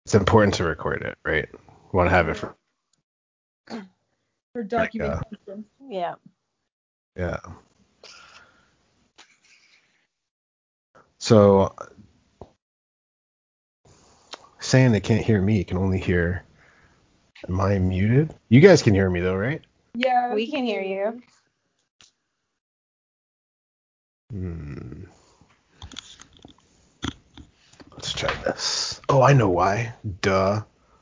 it's important to record it, right? We want to have it for documentation. Yeah. Yeah. So, saying they can't hear me, can only hear. Am I muted? You guys can hear me though, right? Yeah. We can hear you. Let's try this. Oh, I know why. Duh.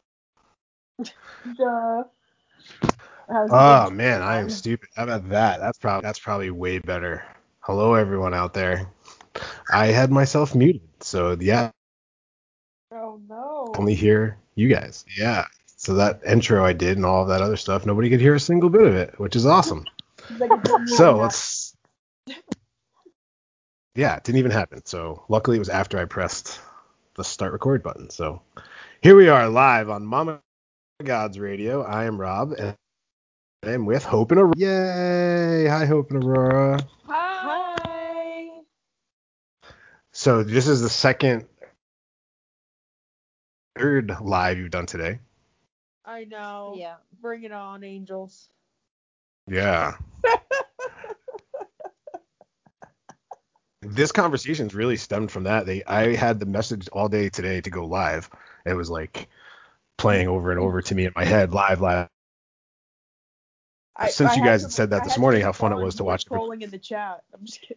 Oh man, I am stupid. How about that? That's probably way better. Hello, everyone out there. I had myself muted, so yeah. Oh no. Only hear you guys. Yeah. So that intro I did and all of that other stuff, nobody could hear a single bit of it, which is awesome. So let's. Yeah, it didn't even happen. So luckily it was after I pressed the start record button. So here we are live on Mama God's Radio. I am Rob and I'm with Hope and Aurora. Yay! Hi, Hope and Aurora. Hi. So this is the third live you've done today. I know. Yeah. Bring it on, angels. Yeah. This conversation's really stemmed from that. I had the message all day today to go live. It was like playing over and over to me in my head, live. Since you guys had said that this morning, how fun it was to watch. Trolling in the chat. I'm just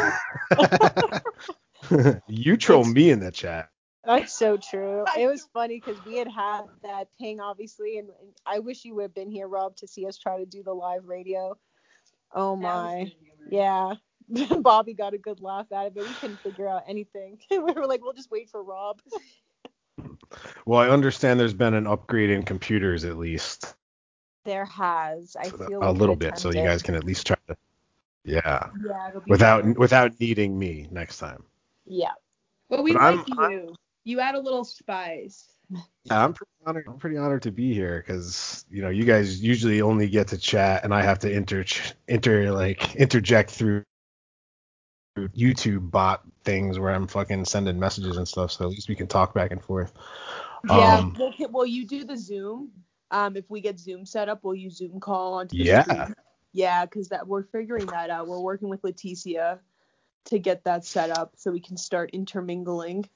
kidding. You troll me in the chat. That's so true. It was funny because we had that ping, obviously, and I wish you would have been here, Rob, to see us try to do the live radio. Oh my. Yeah. Bobby got a good laugh out of it. We couldn't figure out anything. We were like, we'll just wait for Rob. Well, I understand there's been an upgrade in computers at least. There has. I feel a little bit, so you guys can at least try to. Yeah. Without needing me next time. Yeah. But we like you. You add a little spice. Yeah, I'm pretty honored to be here because you guys usually only get to chat and I have to interject through YouTube bot things where I'm fucking sending messages and stuff. So at least we can talk back and forth. Yeah. Well, you do the Zoom. If we get Zoom set up, we'll use Zoom call onto the screen. Yeah, because we're figuring that out. We're working with Leticia to get that set up so we can start intermingling.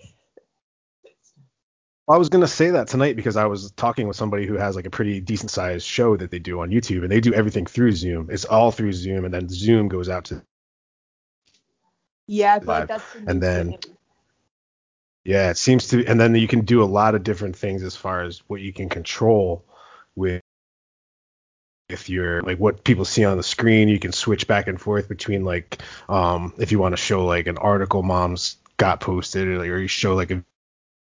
I was going to say that tonight because I was talking with somebody who has like a pretty decent sized show that they do on YouTube, and they do everything through Zoom. It's all through Zoom, and then Zoom goes out to. Yeah, I feel like that's the new thing. Yeah, it seems to, and then you can do a lot of different things as far as what you can control with. If you're like what people see on the screen, you can switch back and forth between like if you want to show like an article mom's got posted or you show like you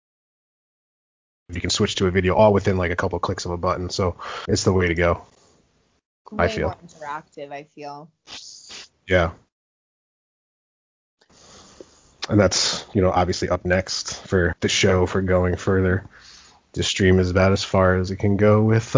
can switch to a video all within like a couple clicks of a button. So it's the way to go. I feel more interactive, I feel. Yeah. And that's, obviously up next for the show for going further. The stream is about as far as it can go with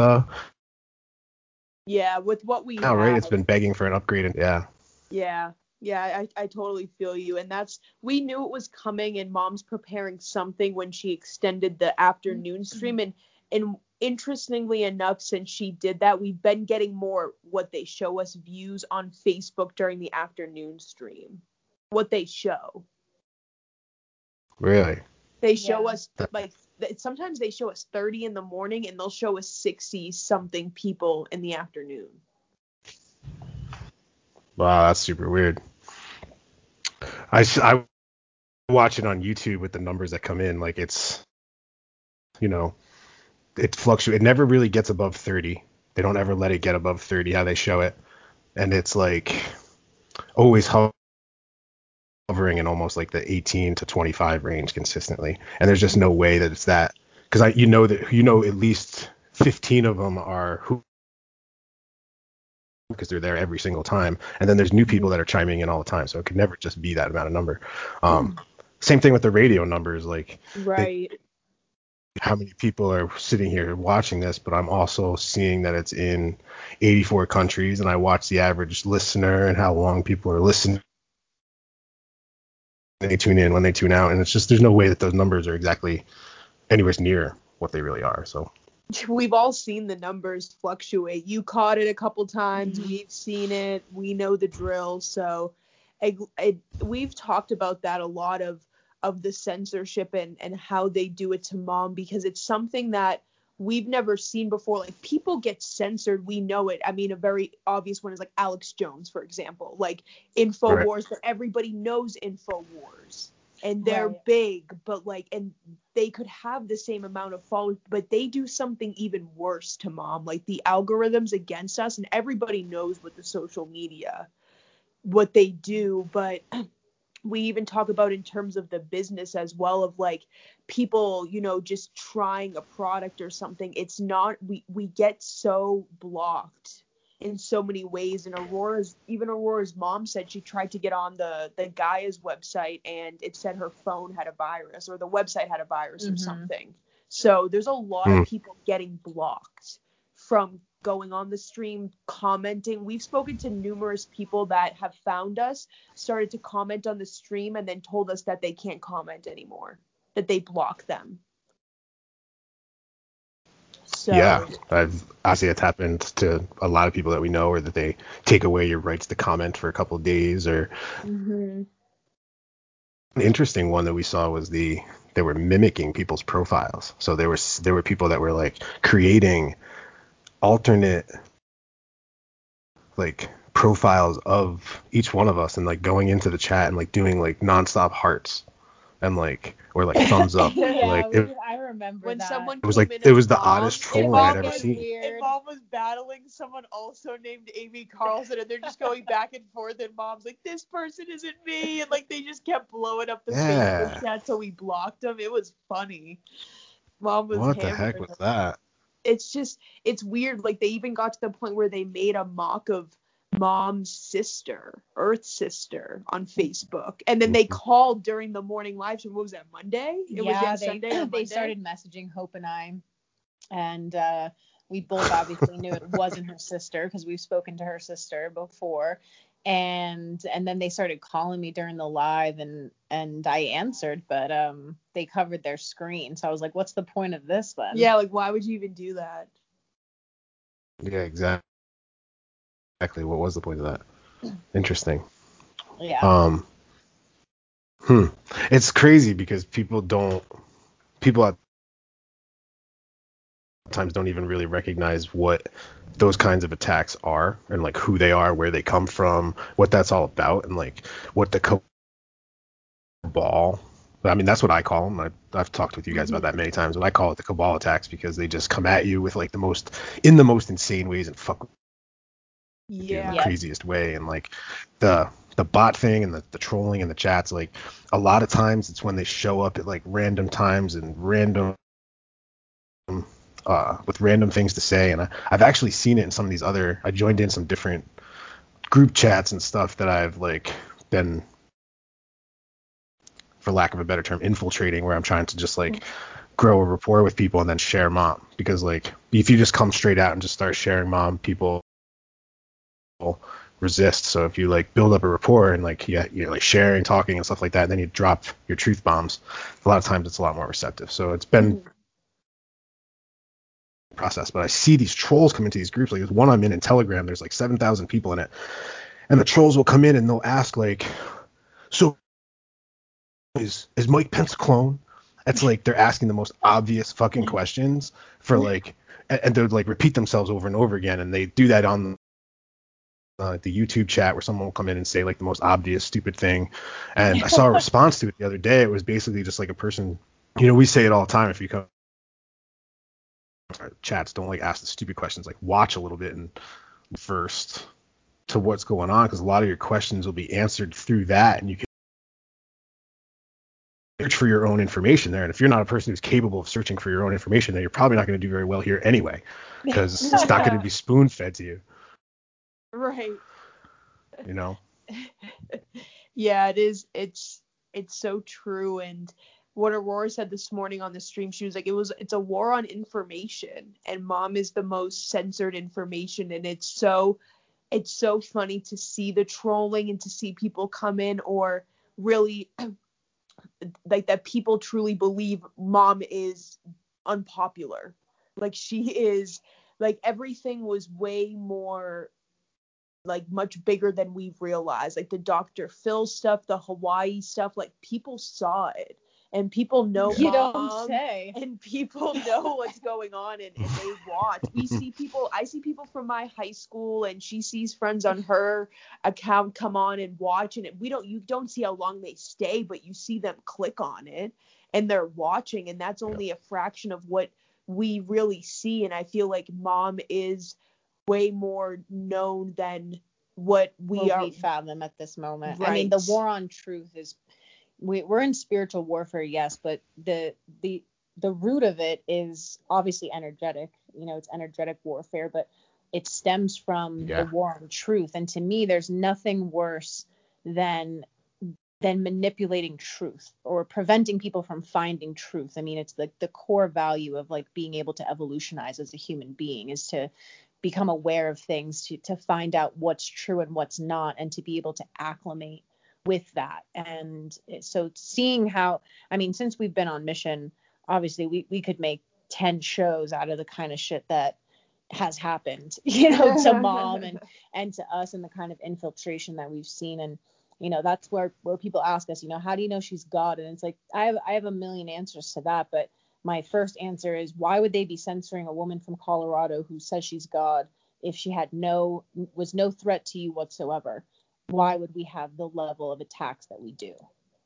yeah, with what we have. Right? It's been begging for an upgrade. And Yeah, I totally feel you. And we knew it was coming, and Mom's preparing something when she extended the afternoon stream. And interestingly enough, since she did that, we've been getting more what they show us views on Facebook during the afternoon stream. What they show. Really? They show us like sometimes they show us 30 in the morning, and they'll show us 60 something people in the afternoon. Wow, that's super weird. I watch it on YouTube with the numbers that come in. Like it's, it fluctuates. It never really gets above 30. They don't ever let it get above 30 how they show it. And it's like always hovering in almost like the 18 to 25 range consistently. And there's just no way that it's that. Because at least 15 of them are who, because they're there every single time, and then there's new people that are chiming in all the time, so it could never just be that amount of number. Same thing with the radio numbers, like how many people are sitting here watching this, but I'm also seeing that it's in 84 countries, and I watch the average listener and how long people are listening. They tune in, when they tune out, and it's just there's no way that those numbers are exactly anywhere near what they really are. So we've all seen the numbers fluctuate. You caught it a couple times. We've seen it. We know the drill. So we've talked about that a lot of the censorship and how they do it to mom, because it's something that we've never seen before. Like, people get censored. We know it. I mean, a very obvious one is like Alex Jones, for example, like InfoWars, right. But everybody knows InfoWars. And they're right. Big, but like, and they could have the same amount of followers, but they do something even worse to mom. Like, the algorithms against us, and everybody knows what the social media, what they do. But we even talk about in terms of the business as well, of like people, you know, just trying a product or something. It's not, we get so blocked in so many ways. And Aurora's mom said she tried to get on the Gaia's website and it said her phone had a virus, or the website had a virus or something. So there's a lot of people getting blocked from going on the stream, commenting. We've spoken to numerous people that have found us, started to comment on the stream, and then told us that they can't comment anymore, that they block them. So, yeah, honestly, it's happened to a lot of people that we know, or that they take away your rights to comment for a couple of days. Or an interesting one that we saw was they were mimicking people's profiles. So there were people that were like creating alternate like profiles of each one of us, and like going into the chat and like doing like nonstop hearts and like, or like thumbs up. Yeah, I remember when that. Someone it was like, it was the oddest trolling I'd ever seen. And mom was battling someone also named Amy Carlson, and they're just going back and forth, and mom's like, this person isn't me, and like they just kept blowing up the Facebook chat, so we blocked them. It was funny. Mom was what the heck was that? It's weird. Like, they even got to the point where they made a mock of mom's sister, Earth's sister, on Facebook, and then they called during the morning live stream. What was that, Monday? They started messaging Hope and I, and we both obviously knew it wasn't her sister because we've spoken to her sister before. And then they started calling me during the live, and I answered, but they covered their screen. So I was like, what's the point of this then? Yeah, like, why would you even do that? Yeah, exactly. What was the point of that? Interesting. Yeah. It's crazy because people at times don't even really recognize what those kinds of attacks are, and like who they are, where they come from, what that's all about, and like what the cabal. I mean, that's what I call them. I've talked with you guys about that many times, but I call it the cabal attacks because they just come at you with like the most insane ways and fuck in the craziest way. And like the bot thing and the trolling and the chats, like a lot of times it's when they show up at like random times and random with random things to say. And I've actually seen it in some of these other, I joined in some different group chats and stuff that I've like been, for lack of a better term, infiltrating, where I'm trying to just like grow a rapport with people and then share mom. Because like if you just come straight out and just start sharing mom, people resist. So if you like build up a rapport and like you're like sharing, talking and stuff like that, and then you drop your truth bombs, a lot of times it's a lot more receptive. So it's been process. But I see these trolls come into these groups. Like there's one I'm in Telegram, there's like 7,000 people in it, and the trolls will come in and they'll ask like, so is Mike Pence a clone? It's like they're asking the most obvious fucking questions for like, and they'll like repeat themselves over and over again, and they do that on the YouTube chat where someone will come in and say like the most obvious stupid thing. And I saw a response to it the other day. It was basically just like a person, you know, we say it all the time, if you come chats, don't like ask the stupid questions, like watch a little bit and first to what's going on, because a lot of your questions will be answered through that, and you can search for your own information there. And if you're not a person who's capable of searching for your own information, then you're probably not going to do very well here anyway, because it's not going to be spoon fed to you. Right. You know? Yeah, it is. It's so true. And what Aurora said this morning on the stream, she was like, it's a war on information, and mom is the most censored information. And it's so funny to see the trolling and to see people come in, or really like that people truly believe mom is unpopular. Like she is, like everything was way more, like much bigger than we've realized. Like the Dr. Phil stuff, the Hawaii stuff, like people saw it and people know You mom don't say. and people know what's going on, and they watch. I see people from my high school, and she sees friends on her account come on and watch, and you don't see how long they stay, but you see them click on it and they're watching, and that's only a fraction of what we really see. And I feel like mom is way more known than what we fathom at this moment. Right. I mean, the war on truth is, we're in spiritual warfare, yes, but the root of it is obviously energetic. You know, it's energetic warfare, but it stems from the war on truth. And to me, there's nothing worse than manipulating truth or preventing people from finding truth. I mean, it's the core value of like being able to evolutionize as a human being is to become aware of things, to find out what's true and what's not, and to be able to acclimate with that. And so seeing how, I mean, since we've been on mission, obviously we could make 10 shows out of the kind of shit that has happened, you know, to mom and to us, and the kind of infiltration that we've seen. And you know, that's where people ask us, you know, how do you know she's God? And it's like, I have a million answers to that, but my first answer is, why would they be censoring a woman from Colorado who says she's God if she was no threat to you whatsoever? Why would we have the level of attacks that we do?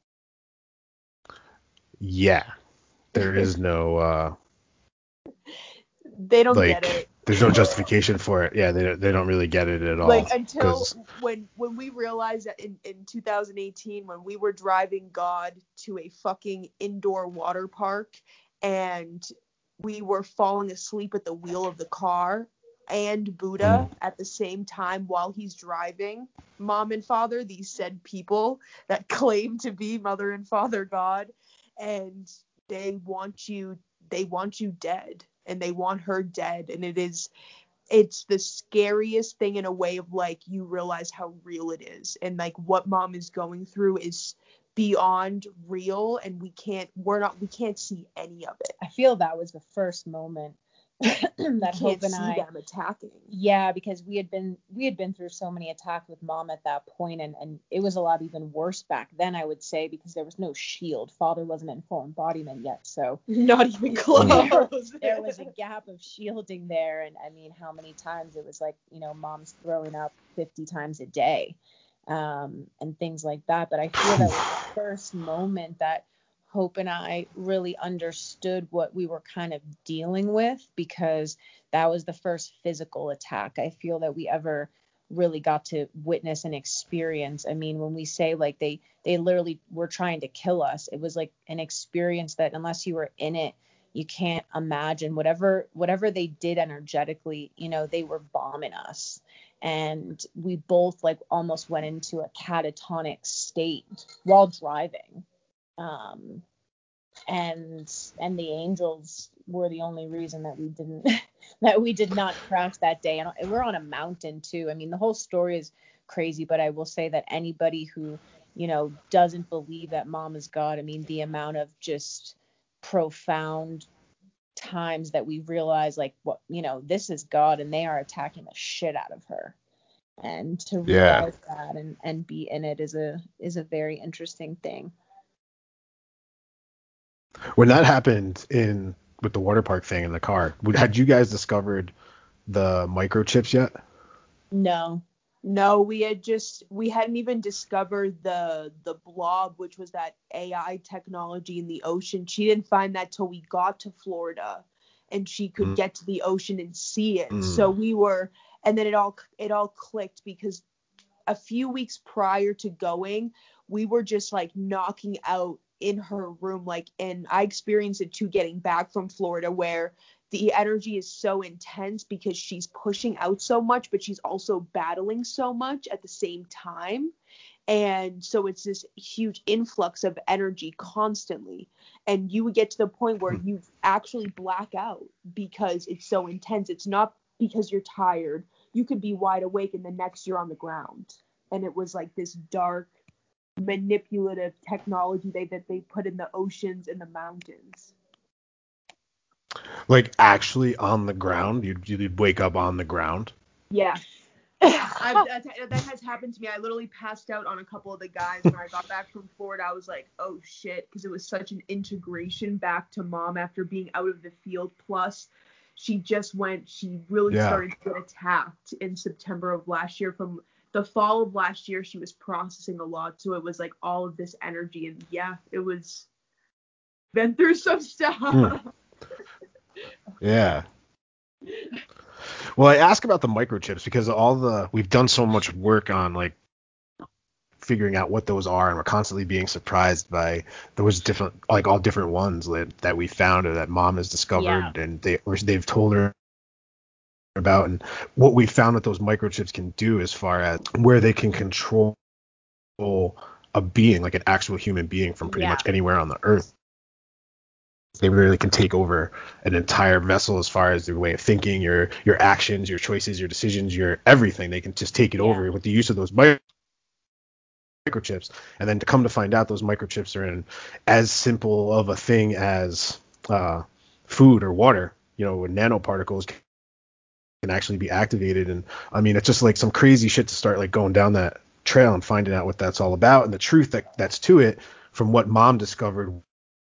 Yeah, there is no they don't get it. There's no justification for it. Yeah, they don't really get it at all. Like until when we realized that in 2018, when we were driving God to a fucking indoor water park, and we were falling asleep at the wheel of the car and Buddha at the same time while he's driving, mom and father, these said people that claim to be mother and father God, and they want you dead, and they want her dead. And it's the scariest thing in a way of like, you realize how real it is, and like what mom is going through is beyond real, and we can't see any of it. I feel that was the first moment that Hope and I them attacking. Yeah, because we had been through so many attacks with mom at that point, and it was a lot even worse back then, I would say, because there was no shield. Father wasn't in full embodiment yet, so not even close. There was a gap of shielding there, and I mean, how many times it was like, you know, mom's throwing up 50 times a day, and things like that. But I feel that was the first moment that Hope and I really understood what we were kind of dealing with, because that was the first physical attack I feel that we ever really got to witness and experience. I mean, when we say like they literally were trying to kill us, it was like an experience that unless you were in it, you can't imagine. Whatever they did energetically, you know, they were bombing us. And we both like almost went into a catatonic state while driving. And the angels were the only reason that we did not crash that day. And we're on a mountain too. I mean, the whole story is crazy, but I will say that anybody who, you know, doesn't believe that mom is God, I mean, the amount of just profound times that we realize like, what, you know, this is God and they are attacking the shit out of her. And to realize that and be in it is a very interesting thing. When that happened with the water park thing in the car, had you guys discovered the microchips yet? No, we hadn't even discovered the blob, which was that AI technology in the ocean. She didn't find that till we got to Florida, and she could get to the ocean and see it. So and then it all clicked, because a few weeks prior to going, we were just like knocking out in her room, like, and I experienced it too getting back from Florida, where the energy is so intense because she's pushing out so much, but she's also battling so much at the same time. And so it's this huge influx of energy constantly, and you would get to the point where you actually black out because it's so intense. It's not because you're tired. You could be wide awake and the next you're on the ground. And it was like this dark manipulative technology that they put in the oceans and the mountains. Like actually on the ground? You'd wake up on the ground? Yeah. That has happened to me. I literally passed out on a couple of the guys when I got back from Florida. I was like, oh shit, because it was such an integration back to mom after being out of the field. Plus, she really started to get attacked in September of last year. From the fall of last year, she was processing a lot. So it was like all of this energy. And yeah, it was been through some stuff. Yeah. Well, I ask about the microchips because we've done so much work on like figuring out what those are, and we're constantly being surprised by those different, like all different ones that we found or that mom has discovered, and they've told her about, and what we found that those microchips can do as far as where they can control a being, like an actual human being, from pretty much anywhere on the earth. They really can take over an entire vessel as far as their way of thinking, your actions, your choices, your decisions, your everything. They can just take it over with the use of those microchips. And then to come to find out, those microchips are in as simple of a thing as food or water, when nanoparticles can actually be activated. And I mean, it's just like some crazy shit to start like going down that trail and finding out what that's all about, and the truth that's to it from what mom discovered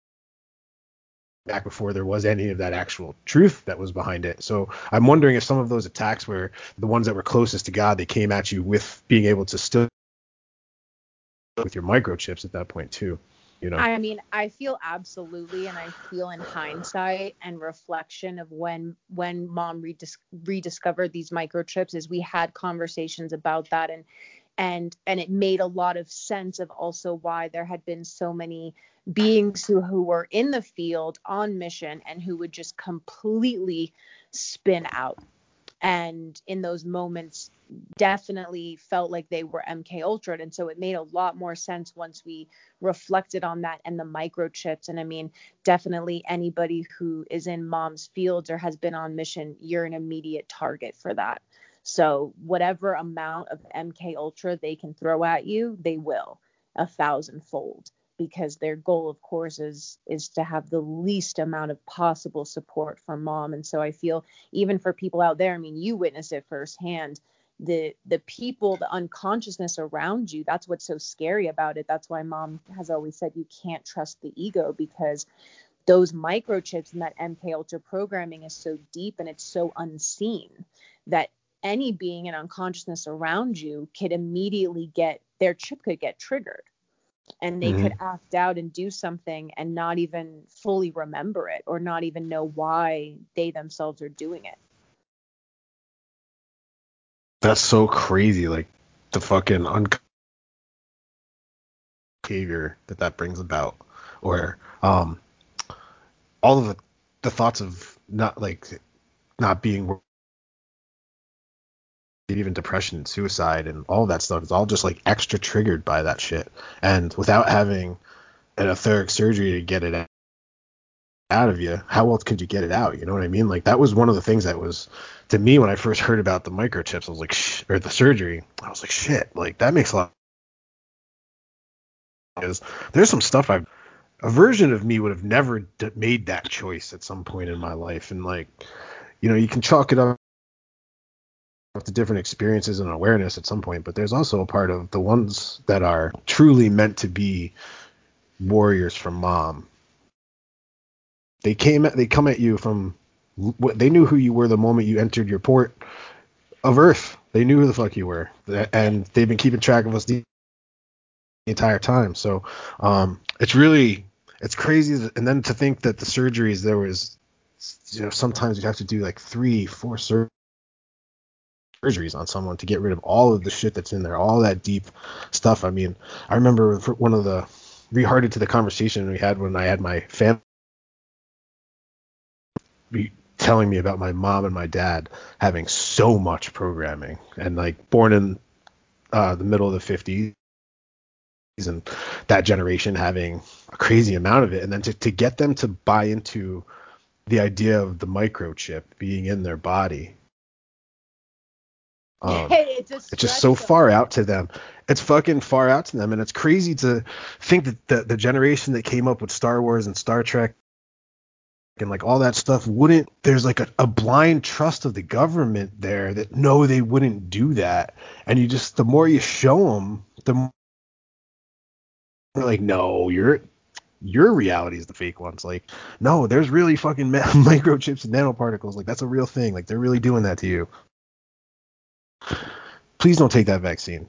back before there was any of that actual truth that was behind it. So I'm wondering if some of those attacks were the ones that were closest to God, they came at you with being able to still with your microchips at that point too. I mean, I feel absolutely, and I feel in hindsight and reflection of when mom rediscovered these microchips, is we had conversations about that, and it made a lot of sense of also why there had been so many beings who were in the field on mission and who would just completely spin out. And in those moments definitely felt like they were MK Ultra. And so it made a lot more sense once we reflected on that and the microchips. And I mean, definitely anybody who is in mom's fields or has been on mission, you're an immediate target for that. So whatever amount of MK Ultra they can throw at you, they will 1,000-fold, because their goal, of course, is to have the least amount of possible support from mom. And so I feel even for people out there, I mean, you witnessed it firsthand, the people, the unconsciousness around you, that's what's so scary about it. That's why mom has always said you can't trust the ego, because those microchips and that MK Ultra programming is so deep and it's so unseen that any being in unconsciousness around you could immediately their chip could get triggered, and they could act out and do something and not even fully remember it, or not even know why they themselves are doing it. That's so crazy, like the fucking behavior that brings about, or all of the thoughts of not being, even depression and suicide and all that stuff is all just like extra triggered by that shit. And without having an etheric surgery to get it out of you, how else could you get it out? You know what I mean? Like that was one of the things that was, to me, when I first heard about the microchips, I was like, or the surgery, I was like, shit, like that makes a lot of, there's some stuff a version of me would have never made that choice at some point in my life. And like, you can chalk it up to different experiences and awareness at some point, but there's also a part of the ones that are truly meant to be warriors from mom. They come at you from what they knew who you were the moment you entered your port of Earth. They knew who the fuck you were, and they've been keeping track of us the entire time. So it's crazy. And then to think that the surgeries, there was, sometimes you have to do like 3-4 surgeries on someone to get rid of all of the shit that's in there, all that deep stuff. I mean, I remember one of the rehearted to the conversation we had when I had my family telling me about my mom and my dad having so much programming, and like born in the middle of the 50s, and that generation having a crazy amount of it. And then to get them to buy into the idea of the microchip being in their body It's just so far out to them. It's fucking far out to them, and it's crazy to think that the generation that came up with Star Wars and Star Trek and like all that stuff there's like a blind trust of the government there that no, they wouldn't do that. And the more you show them, the more like, no, your reality is the fake ones. Like, no, there's really fucking microchips and nanoparticles. Like, that's a real thing. Like, they're really doing that to you. Please don't take that vaccine.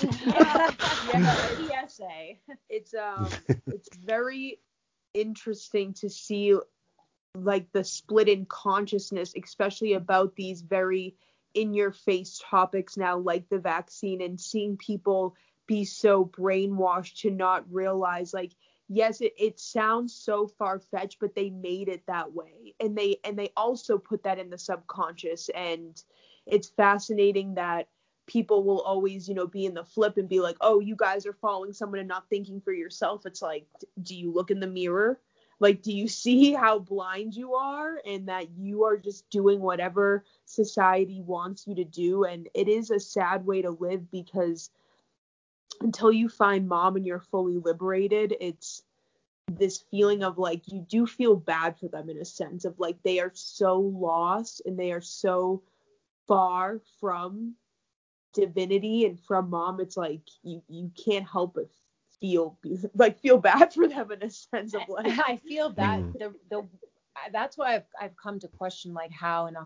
PSA. It's very interesting to see like the split in consciousness, especially about these very in your face topics now, like the vaccine, and seeing people be so brainwashed to not realize, like, yes, it sounds so far-fetched, but they made it that way, and they also put that in the subconscious. And it's fascinating that people will always, be in the flip and be like, oh, you guys are following someone and not thinking for yourself. It's like, do you look in the mirror? Like, do you see how blind you are, and that you are just doing whatever society wants you to do? And it is a sad way to live, because until you find mom and you're fully liberated, it's this feeling of like, you do feel bad for them in a sense of like, they are so lost and they are so far from divinity and from mom. It's like you can't help but feel bad for them in a sense of like, I feel that that's why I've come to question like how, and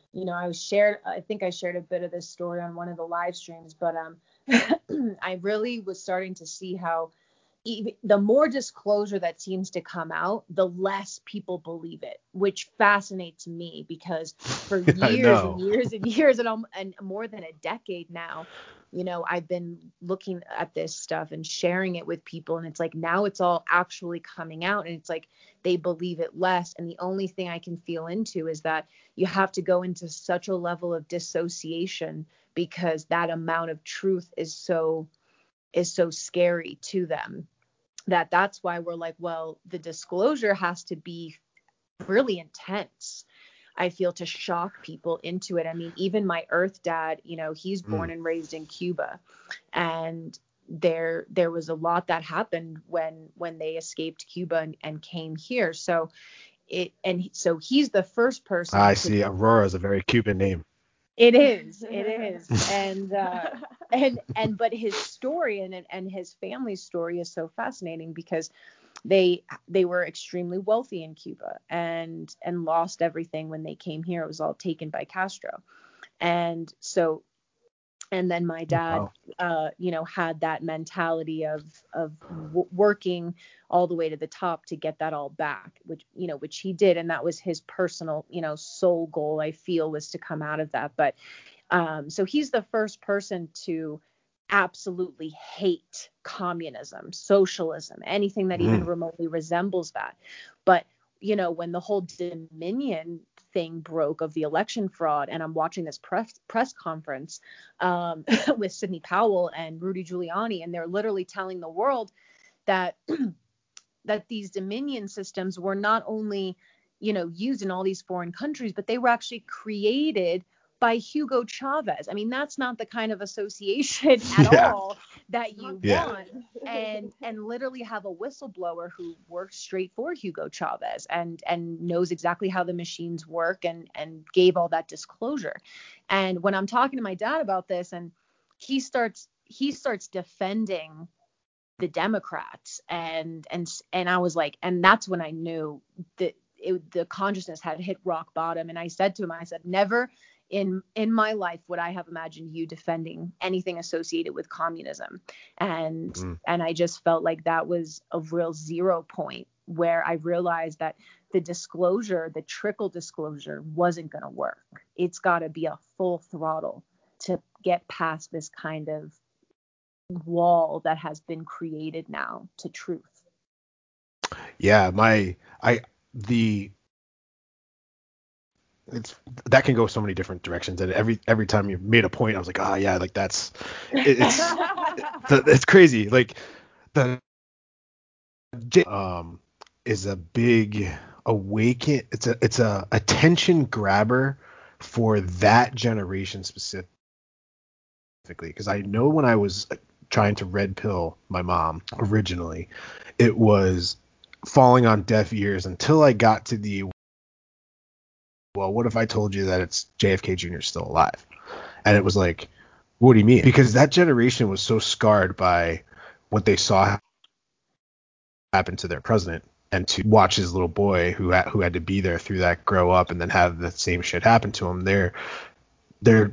I think I shared a bit of this story on one of the live streams, but I really was starting to see how the more disclosure that seems to come out, the less people believe it, which fascinates me, because for years and years and years and more than a decade now, I've been looking at this stuff and sharing it with people, and it's like now it's all actually coming out, and it's like they believe it less. And the only thing I can feel into is that you have to go into such a level of dissociation, because that amount of truth is so scary to them, that's why we're like, well, the disclosure has to be really intense, I feel, to shock people into it. I mean, even my Earth dad, he's born and raised in Cuba, and there was a lot that happened when they escaped Cuba and came here. So he's the first person. I see. Aurora is a very Cuban name. It is. And but his story and his family's story is so fascinating, because they were extremely wealthy in Cuba and lost everything when they came here. It was all taken by Castro. And then my dad, had that mentality of working all the way to the top to get that all back, which he did. And that was his personal, soul goal, I feel, was to come out of that. But so he's the first person to absolutely hate communism, socialism, anything that even remotely resembles that. But, when the whole Dominion thing broke of the election fraud, and I'm watching this press conference with Sidney Powell and Rudy Giuliani, and they're literally telling the world that that these Dominion systems were not only, used in all these foreign countries, but they were actually created by Hugo Chavez. I mean, that's not the kind of association at all that you want. And literally have a whistleblower who worked straight for Hugo Chavez and knows exactly how the machines work and gave all that disclosure. And when I'm talking to my dad about this, and he starts defending the Democrats, and I was like, and that's when I knew that the consciousness had hit rock bottom. And I said to him, never in my life would I have imagined you defending anything associated with communism. And I just felt like that was a real zero point where I realized that the disclosure, the trickle disclosure, wasn't going to work. It's got to be a full throttle to get past this kind of wall that has been created now to truth. Yeah, that can go so many different directions, and every time you made a point, I was like, yeah, like it's crazy. Like the is a big awaken. It's a attention grabber for that generation specific. because I know when I was trying to red pill my mom originally, it was falling on deaf ears until I got to the, well, what if I told you that it's JFK Jr. still alive? And it was like, what do you mean? Because that generation was so scarred by what they saw happen to their president, and to watch his little boy who had to be there through that grow up and then have the same shit happen to him. They're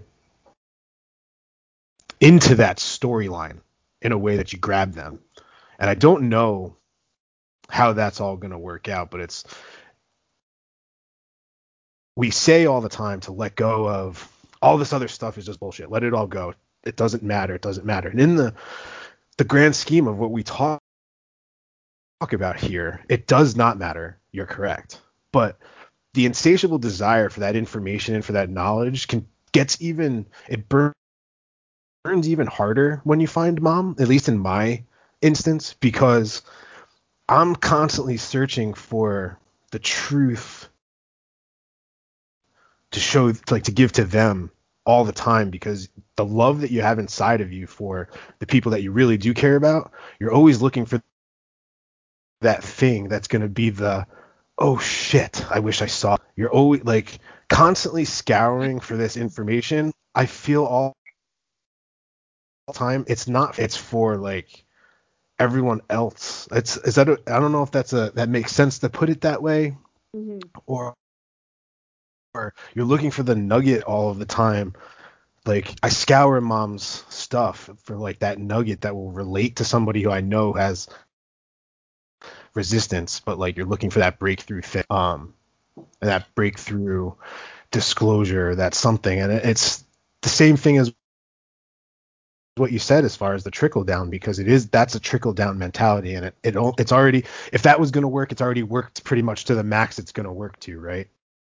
into that storyline in a way that you grab them. And I don't know how that's all going to work out, but we say all the time to let go of all this other stuff is just bullshit. Let it all go. It doesn't matter. It doesn't matter. And in the grand scheme of what we talk about here, it does not matter. You're correct. But the insatiable desire for that information and for that knowledge it burns even harder when you find mom, at least in my instance, because I'm constantly searching for the truth to show, like, to give to them all the time, because the love that you have inside of you for the people that you really do care about, you're always looking for that thing that's going to be the, oh shit, I wish I saw. You're always like constantly scouring for this information. I feel all the time it's for like everyone else. I don't know if that makes sense to put it that way. Mm-hmm. or you're looking for the nugget all of the time. Like, I scour mom's stuff for like that nugget that will relate to somebody who I know has resistance, but like you're looking for that breakthrough thing, and that breakthrough disclosure, that's something. And it's the same thing as what you said as far as the trickle down, because that's a trickle down mentality, and it's already, if that was going to work, it's already worked pretty much to the max it's going to work to, right?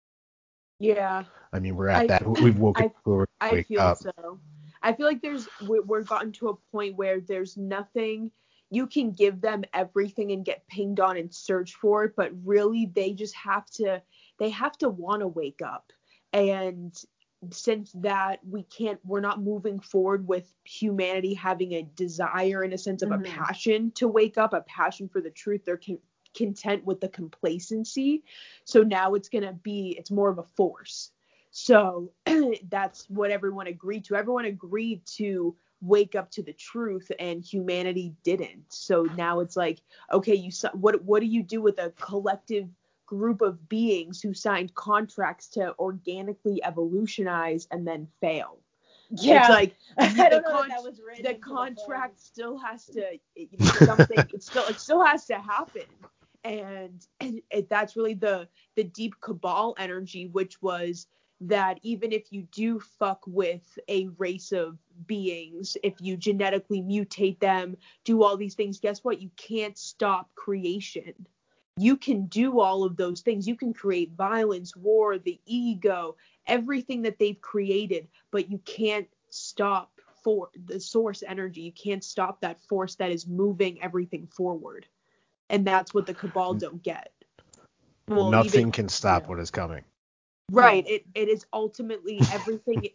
Yeah. I mean, we're at that. We've woken up. I feel up. So. I feel like we're gotten to a point where there's nothing, you can give them everything and get pinged on and search for it, but really they just have to want to wake up. And since that we're not moving forward with humanity having a desire, in a sense of a passion to wake up, a passion for the truth, they're content with the complacency. So now it's more of a force. So that's what everyone agreed to. Everyone agreed to wake up to the truth, and humanity didn't. So now it's like, okay, what do you do with a collective group of beings who signed contracts to organically evolutionize and then fail? Yeah, it's like I don't know if that was written. The contract still has to something. It still has to happen. And that's really the deep cabal energy, which was that even if you do fuck with a race of beings, if you genetically mutate them, do all these things, guess what? You can't stop creation. You can do all of those things. You can create violence, war, the ego, everything that they've created, but you can't stop for the source energy. You can't stop that force that is moving everything forward. And that's what the cabal don't get. Well, nothing can stop what is coming. Right. It is ultimately everything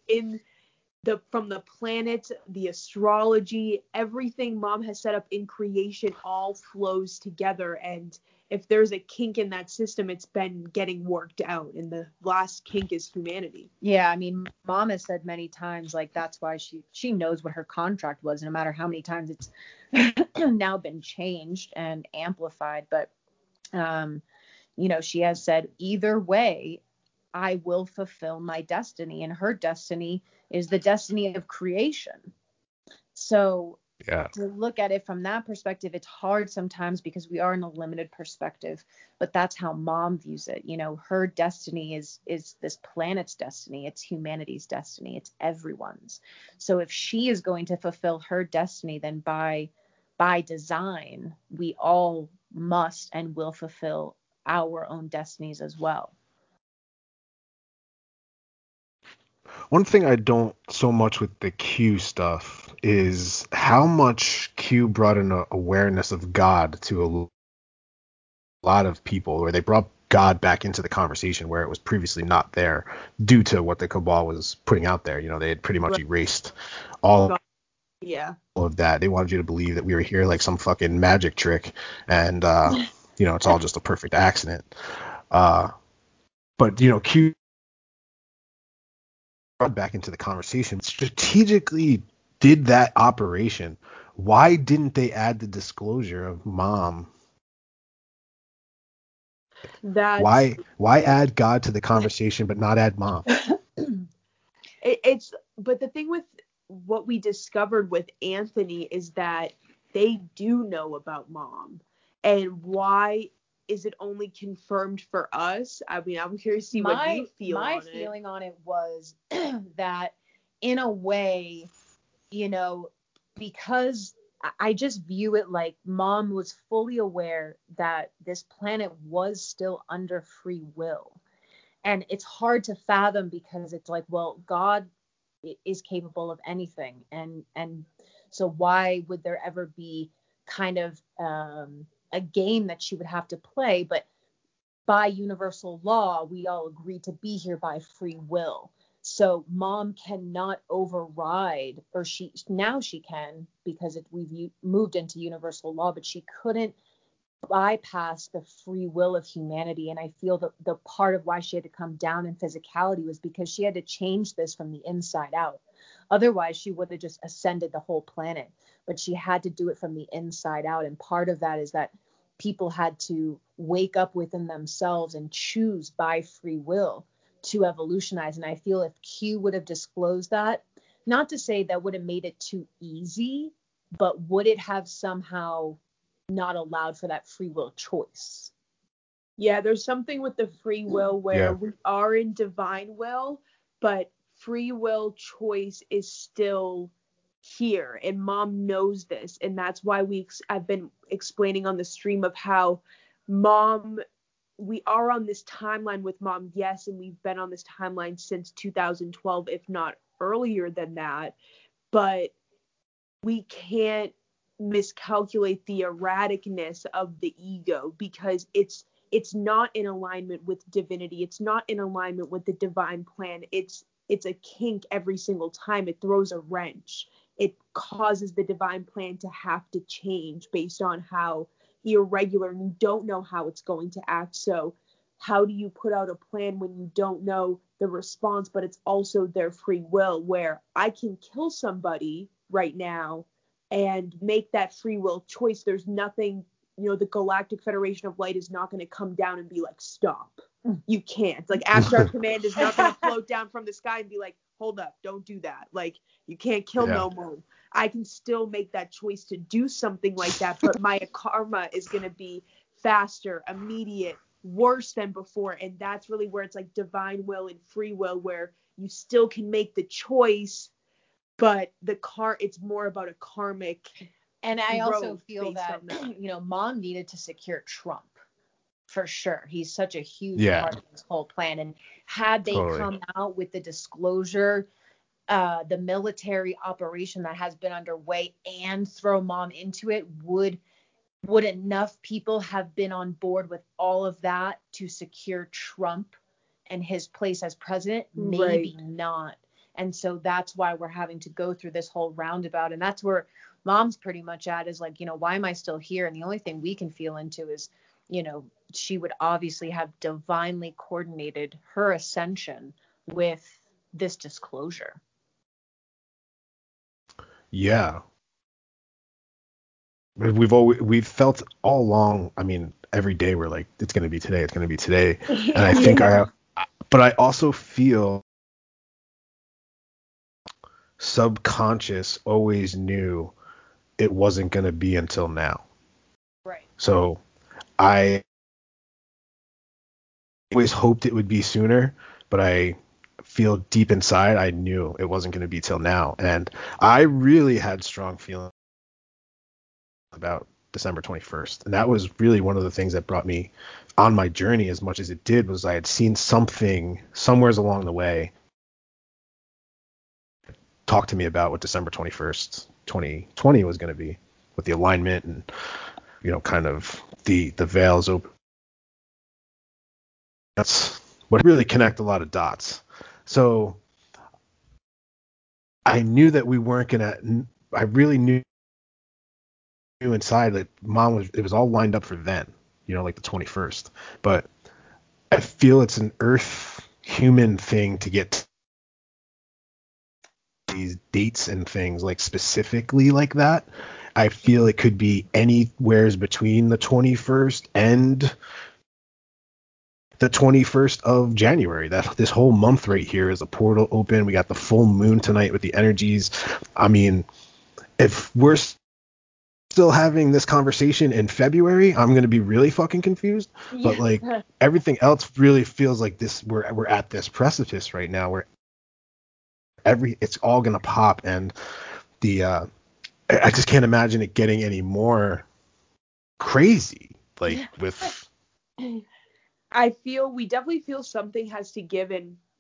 from the planets, the astrology, everything mom has set up in creation all flows together. And if there's a kink in that system, it's been getting worked out. And the last kink is humanity. Yeah, I mean, mom has said many times, like, that's why she knows what her contract was, no matter how many times it's now been changed and amplified. But, she has said, either way, I will fulfill my destiny. And her destiny is the destiny of creation. So to look at it from that perspective, it's hard sometimes because we are in a limited perspective, but that's how mom views it. Her destiny is this planet's destiny. It's humanity's destiny. It's everyone's. So if she is going to fulfill her destiny, then by design, we all must and will fulfill our own destinies as well. One thing I don't so much with the Q stuff is how much Q brought an awareness of God to a lot of people, where they brought God back into the conversation where it was previously not there due to what the cabal was putting out there. They had pretty much erased all of that. They wanted you to believe that we were here like some fucking magic trick, and it's all just a perfect accident. But Q brought back into the conversation, strategically did that operation. Why didn't they add the disclosure of mom? Why add God to the conversation but not add mom? But the thing with what we discovered with Anthony is that they do know about mom. And why is it only confirmed for us? I mean, I'm curious to see what you feel on it. My feeling on it was that in a way, because I just view it like mom was fully aware that this planet was still under free will. And it's hard to fathom because it's like, well, God is capable of anything. And so why would there ever be kind of a game that she would have to play? But by universal law, we all agree to be here by free will. So mom cannot override, or she can, because we've moved into universal law, but she couldn't bypass the free will of humanity. And I feel that the part of why she had to come down in physicality was because she had to change this from the inside out. Otherwise, she would have just ascended the whole planet, but she had to do it from the inside out. And part of that is that people had to wake up within themselves and choose by free will to evolutionize. And I feel if Q would have disclosed that, not to say that would have made it too easy, but would it have somehow not allowed for that free will choice? Yeah, there's something with the free will where we are in divine will, but free will choice is still here, and mom knows this, and that's why I've been explaining on the stream of how we are on this timeline with mom, yes, and we've been on this timeline since 2012, if not earlier than that, but we can't miscalculate the erraticness of the ego, because it's not in alignment with divinity. It's not in alignment with the divine plan. It's a kink every single time. It throws a wrench. It causes the divine plan to have to change based on how irregular, and you don't know how it's going to act. So how do you put out a plan when you don't know the response, but it's also their free will, where I can kill somebody right now and make that free will choice? There's nothing, the Galactic Federation of Light is not going to come down and be like, stop. You can't. Like, Abstract Command is not going to float down from the sky and be like, hold up, don't do that. Like, you can't kill no more. I can still make that choice to do something like that, but my karma is going to be faster, immediate, worse than before. And that's really where it's like divine will and free will, where you still can make the choice, but it's more about a karmic. And I also feel that mom needed to secure Trump for sure. He's such a huge part of this whole plan. And had they come out with the disclosure, the military operation that has been underway, and throw mom into it, would enough people have been on board with all of that to secure Trump and his place as president? Maybe not. And so that's why we're having to go through this whole roundabout. And that's where mom's pretty much at, is like, why am I still here? And the only thing we can feel into is, she would obviously have divinely coordinated her ascension with this disclosure. Yeah. We've felt all along. I mean, every day we're like, it's going to be today. It's going to be today. And I think but I also feel subconscious always knew it wasn't going to be until now. Right. So I always hoped it would be sooner, but I feel deep inside I knew it wasn't going to be till now. And I really had strong feelings about December 21st. And that was really one of the things that brought me on my journey as much as it did, was I had seen something somewheres along the way talk to me about what December 21st, 2020 was going to be, with the alignment and, kind of the veils open that's what really connect a lot of dots. So I knew that we weren't gonna. I really knew inside that mom was. It was all lined up for then, like the 21st. But I feel it's an Earth human thing to get these dates and things like specifically like that. I feel it could be anywheres between the 21st and the 21st of January. That this whole month right here is a portal open. We got the full moon tonight with the energies. I mean, if we're still having this conversation in February, I'm going to be really fucking confused. Yeah. But like everything else really feels like this. We're at this precipice right now where it's all going to pop, and I just can't imagine it getting any more crazy. Like with. We definitely feel something has to give,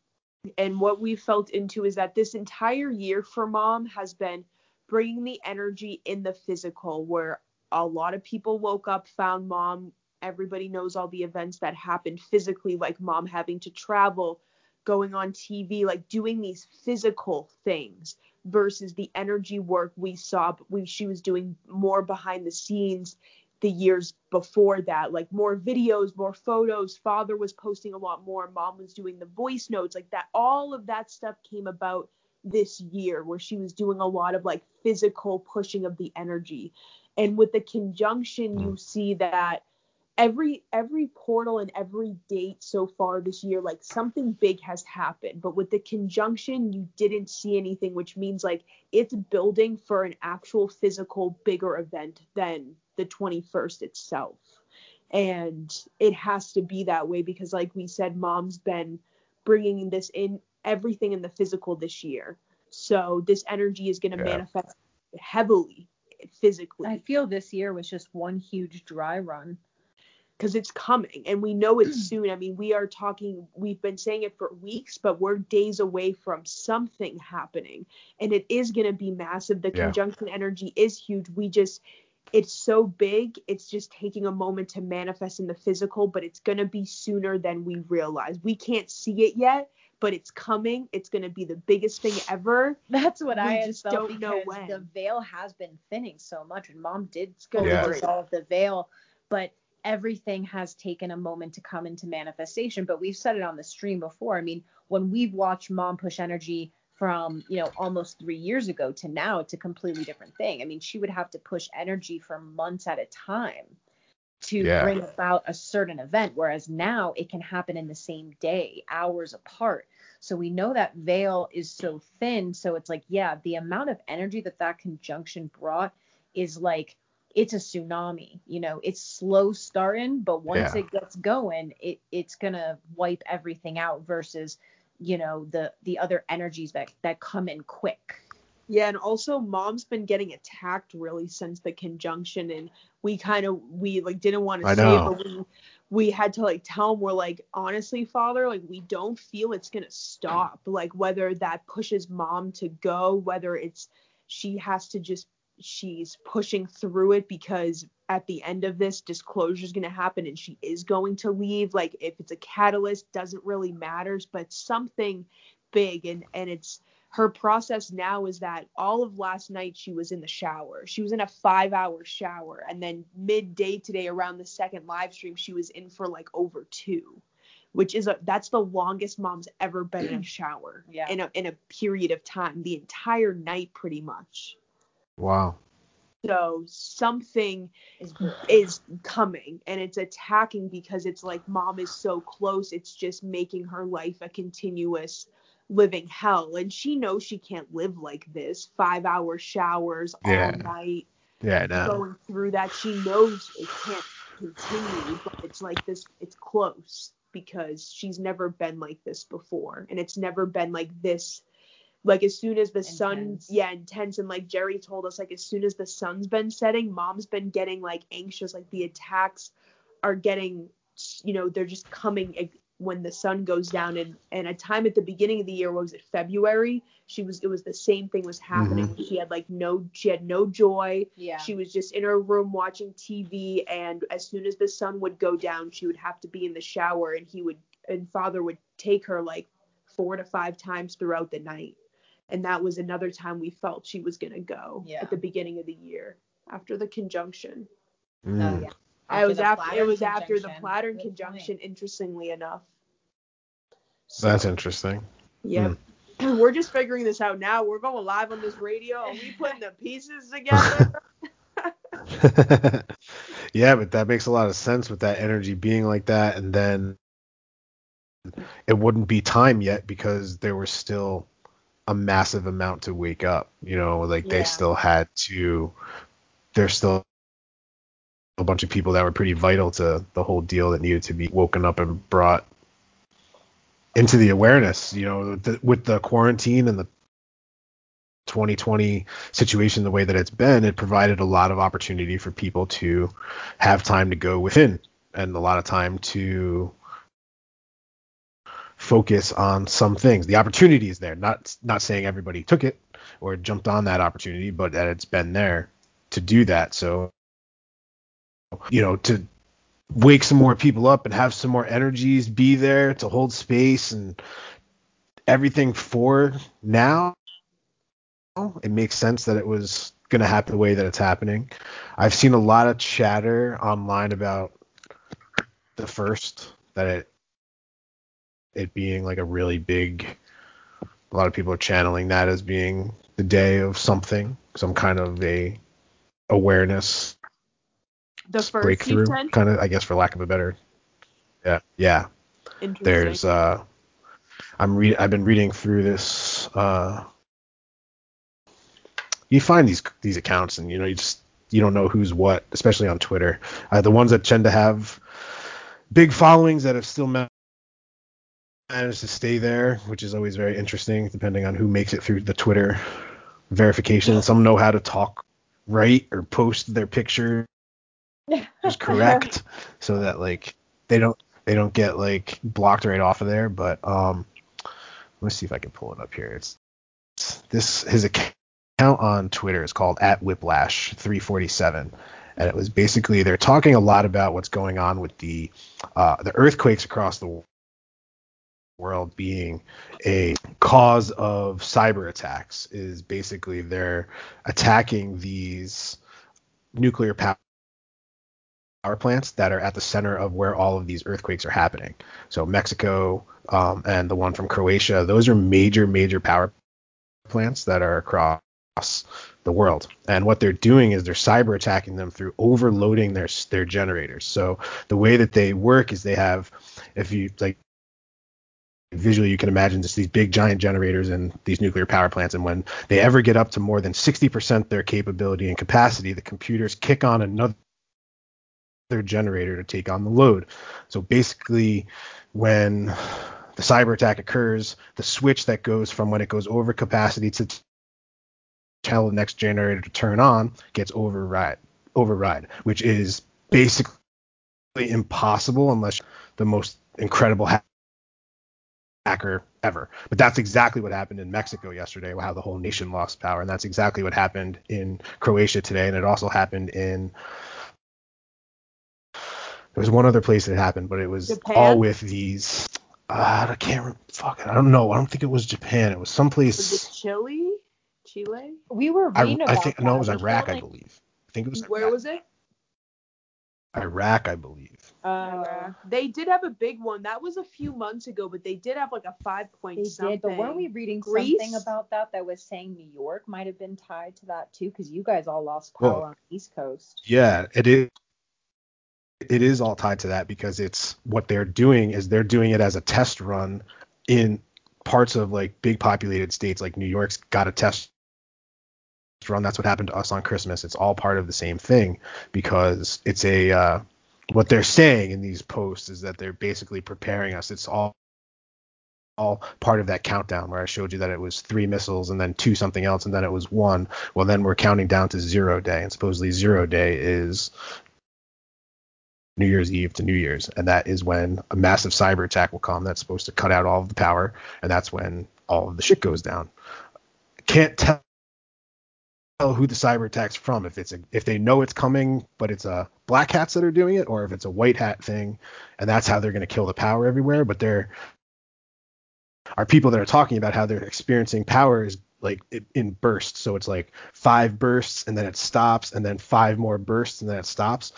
and what we felt into is that this entire year for mom has been bringing the energy in the physical, where a lot of people woke up, found mom. Everybody knows all the events that happened physically, like mom having to travel, going on TV, like doing these physical things versus the energy work we saw. She was doing more behind the scenes the years before that, like more videos, more photos. Father was posting a lot more. Mom was doing the voice notes, like that. All of that stuff came about this year where she was doing a lot of like physical pushing of the energy. And with the conjunction, you see that every portal and every date so far this year, like something big has happened. But with the conjunction, you didn't see anything, which means like it's building for an actual physical bigger event than the 21st itself. And it has to be that way because like we said, mom's been bringing this in, everything in the physical this year. So this energy is going to manifest heavily physically. I feel this year was just one huge dry run. Because it's coming and we know it's soon. I mean, we've been saying it for weeks, but we're days away from something happening and it is going to be massive. The conjunction energy is huge. It's so big. It's just taking a moment to manifest in the physical, but it's going to be sooner than we realize. We can't see it yet, but it's coming. It's going to be the biggest thing ever. That's what I just don't know when. The veil has been thinning so much and mom did dissolve the veil, but everything has taken a moment to come into manifestation. But we've said it on the stream before. I mean, when we've watched mom push energy from, almost 3 years ago to now, it's a completely different thing. I mean, she would have to push energy for months at a time to bring about a certain event, whereas now it can happen in the same day, hours apart. So we know that veil is so thin. So it's like, the amount of energy that conjunction brought is like, it's a tsunami, it's slow starting, but once it gets going, it's going to wipe everything out versus, the other energies that come in quick. Yeah. And also mom's been getting attacked really since the conjunction. And we didn't want to say it, but we had to like tell him, we're like, honestly, father, like we don't feel it's going to stop. Like whether that pushes mom to go, whether it's, she's pushing through it because at the end of this disclosure is going to happen and she is going to leave. Like if it's a catalyst, doesn't really matters, but something big. And it's her process now is that all of last night she was in the shower. She was in a 5-hour shower. And then midday today around the second live stream, she was in for like over 2, which is that's the longest mom's ever been in a shower in a period of time, the entire night pretty much. Wow. So something is coming and it's attacking because it's like mom is so close. It's just making her life a continuous living hell. And she knows she can't live like this. 5-hour showers all night. Yeah, no. Going through that. She knows it can't continue, but it's like this, it's close because she's never been like this before. And it's never been like this. Like as soon as the sun, intense. And like Jerry told us, like as soon as the sun's been setting, mom's been getting like anxious, like the attacks are getting, they're just coming when the sun goes down. And a time at the beginning of the year, what was it, February? It was the same thing was happening. Mm-hmm. She had no joy. Yeah. She was just in her room watching TV. And as soon as the sun would go down, she would have to be in the shower and he would and father would take her like 4 to 5 times throughout the night. And that was another time we felt she was going to go at the beginning of the year after the conjunction. Mm. It was after the Plattern conjunction, interestingly enough. So, that's interesting. Yep. We're just figuring this out now. We're going live on this radio. Are we putting the pieces together? Yeah, but that makes a lot of sense with that energy being like that. And then it wouldn't be time yet because there was still a massive amount to wake up. You know, like they still had to, there's still a bunch of people that were pretty vital to the whole deal that needed to be woken up and brought into the awareness, you know, with the quarantine and the 2020 situation, the way that it's been, it provided a lot of opportunity for people to have time to go within and a lot of time to focus on some things. The opportunity is there, not saying everybody took it or jumped on that opportunity, but that it's been there to do that. So, you know, to wake some more people up and have some more energies be there to hold space and everything for now, it makes sense that it was going to happen the way that it's happening. I've seen a lot of chatter online about the first, that it being like a really big, a lot of people are channeling that as being the day of something, some kind of a awareness the first breakthrough, kind of, I guess, for lack of a better. Yeah. There's I've been reading through this. You find these accounts and, you know, you don't know who's what, especially on Twitter. The ones that tend to have big followings that have still managed to stay there, which is always very interesting, depending on who makes it through the Twitter verification. Some know how to talk right or post their pictures correct, so that like they don't get like blocked right off of there. But let me see if I can pull it up here. It's his account on Twitter is called @Whiplash347, and it was basically, they're talking a lot about what's going on with the earthquakes across the world being a cause of cyber attacks. Is basically they're attacking these nuclear power plants that are at the center of where all of these earthquakes are happening. So Mexico and the one from Croatia, those are major power plants that are across the world. And what they're doing is they're cyber attacking them through overloading their generators. So the way that they work is they have, if you like visually, you can imagine just these big giant generators in these nuclear power plants. And when they ever get up to more than 60% their capability and capacity, the computers kick on another generator to take on the load. So basically, when the cyber attack occurs, the switch that goes from when it goes over capacity to tell the next generator to turn on gets override, which is basically impossible unless the most incredible hacker ever. But that's exactly what happened in Mexico yesterday, how the whole nation lost power, and that's exactly what happened in Croatia today, and it also happened in, there was one other place that happened, but it was Japan? All with these. I can't remember. Fuck it. I don't know. I don't think it was Japan. It was someplace. Was it Chile? We were reading about I think, no, it was Iraq, I believe. I think it was. Where was it? Iraq, I believe. They did have a big one. That was a few months ago, but they did have like a 5-point something. They did, but weren't we reading something about that was saying New York might have been tied to that too? Because you guys all lost power on the East Coast. Yeah, it is. It is all tied to that because it's what they're doing is they're doing it as a test run in parts of like big populated states, like New York's got a test run. That's what happened to us on Christmas. It's all part of the same thing because it's what they're saying in these posts is that they're basically preparing us. It's all part of that countdown where I showed you that it was 3 missiles and then 2 something else and then it was 1. Well, then we're counting down to 0 day, and supposedly 0 day is New Year's Eve to New Year's, and that is when a massive cyber attack will come that's supposed to cut out all of the power, and that's when all of the shit goes down. Can't tell who the cyber attack's from, if they know it's coming, but it's black hats that are doing it, or if it's a white hat thing, and that's how they're going to kill the power everywhere. But there are people that are talking about how they're experiencing power is like in bursts. So it's like 5 bursts and then it stops, and then 5 more bursts and then it stops.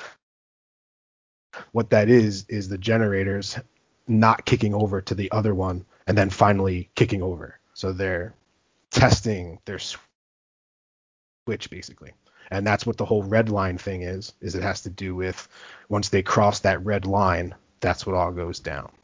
What that is the generators not kicking over to the other one and then finally kicking over. So they're testing their switch basically. And that's what the whole red line thing is it has to do with once they cross that red line, that's what all goes down.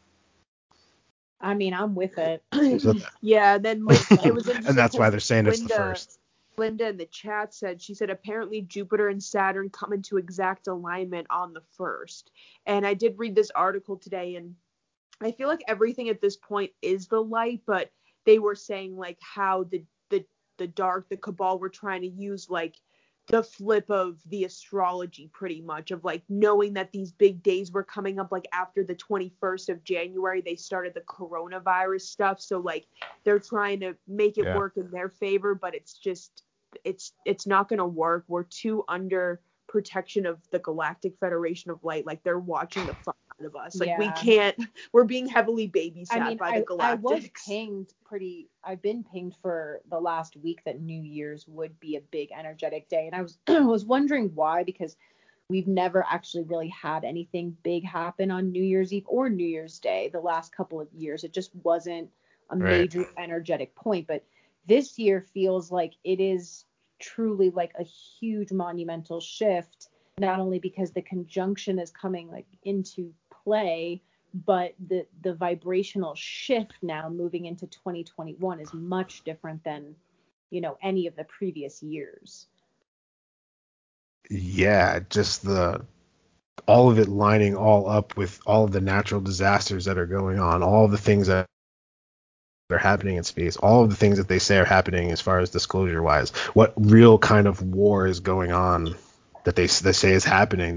I mean, I'm with it. Yeah, then it was interesting. And that's why they're saying it's the first. Linda in the chat she said apparently Jupiter and Saturn come into exact alignment on the 1st. And I did read this article today, and I feel like everything at this point is the light, but they were saying like how the dark, the cabal were trying to use like the flip of the astrology pretty much, of like knowing that these big days were coming up, like after the 21st of January they started the coronavirus stuff, so like they're trying to make it work in their favor, but it's not going to work. We're too under protection of the Galactic Federation of Light. Like they're watching the fuck out of us. Like we can't, we're being heavily babysat by the Galactics. I've been pinged for the last week that New Year's would be a big energetic day. And I was wondering why, because we've never actually really had anything big happen on New Year's Eve or New Year's Day the last couple of years. It just wasn't a major energetic point. But this year feels like it is truly like a huge monumental shift, not only because the conjunction is coming like into play, but the vibrational shift now moving into 2021 is much different than, any of the previous years. Yeah, just all of it lining all up with all of the natural disasters that are going on, all the things that are happening in space, all of the things that they say are happening as far as disclosure wise, what real kind of war is going on that they say is happening.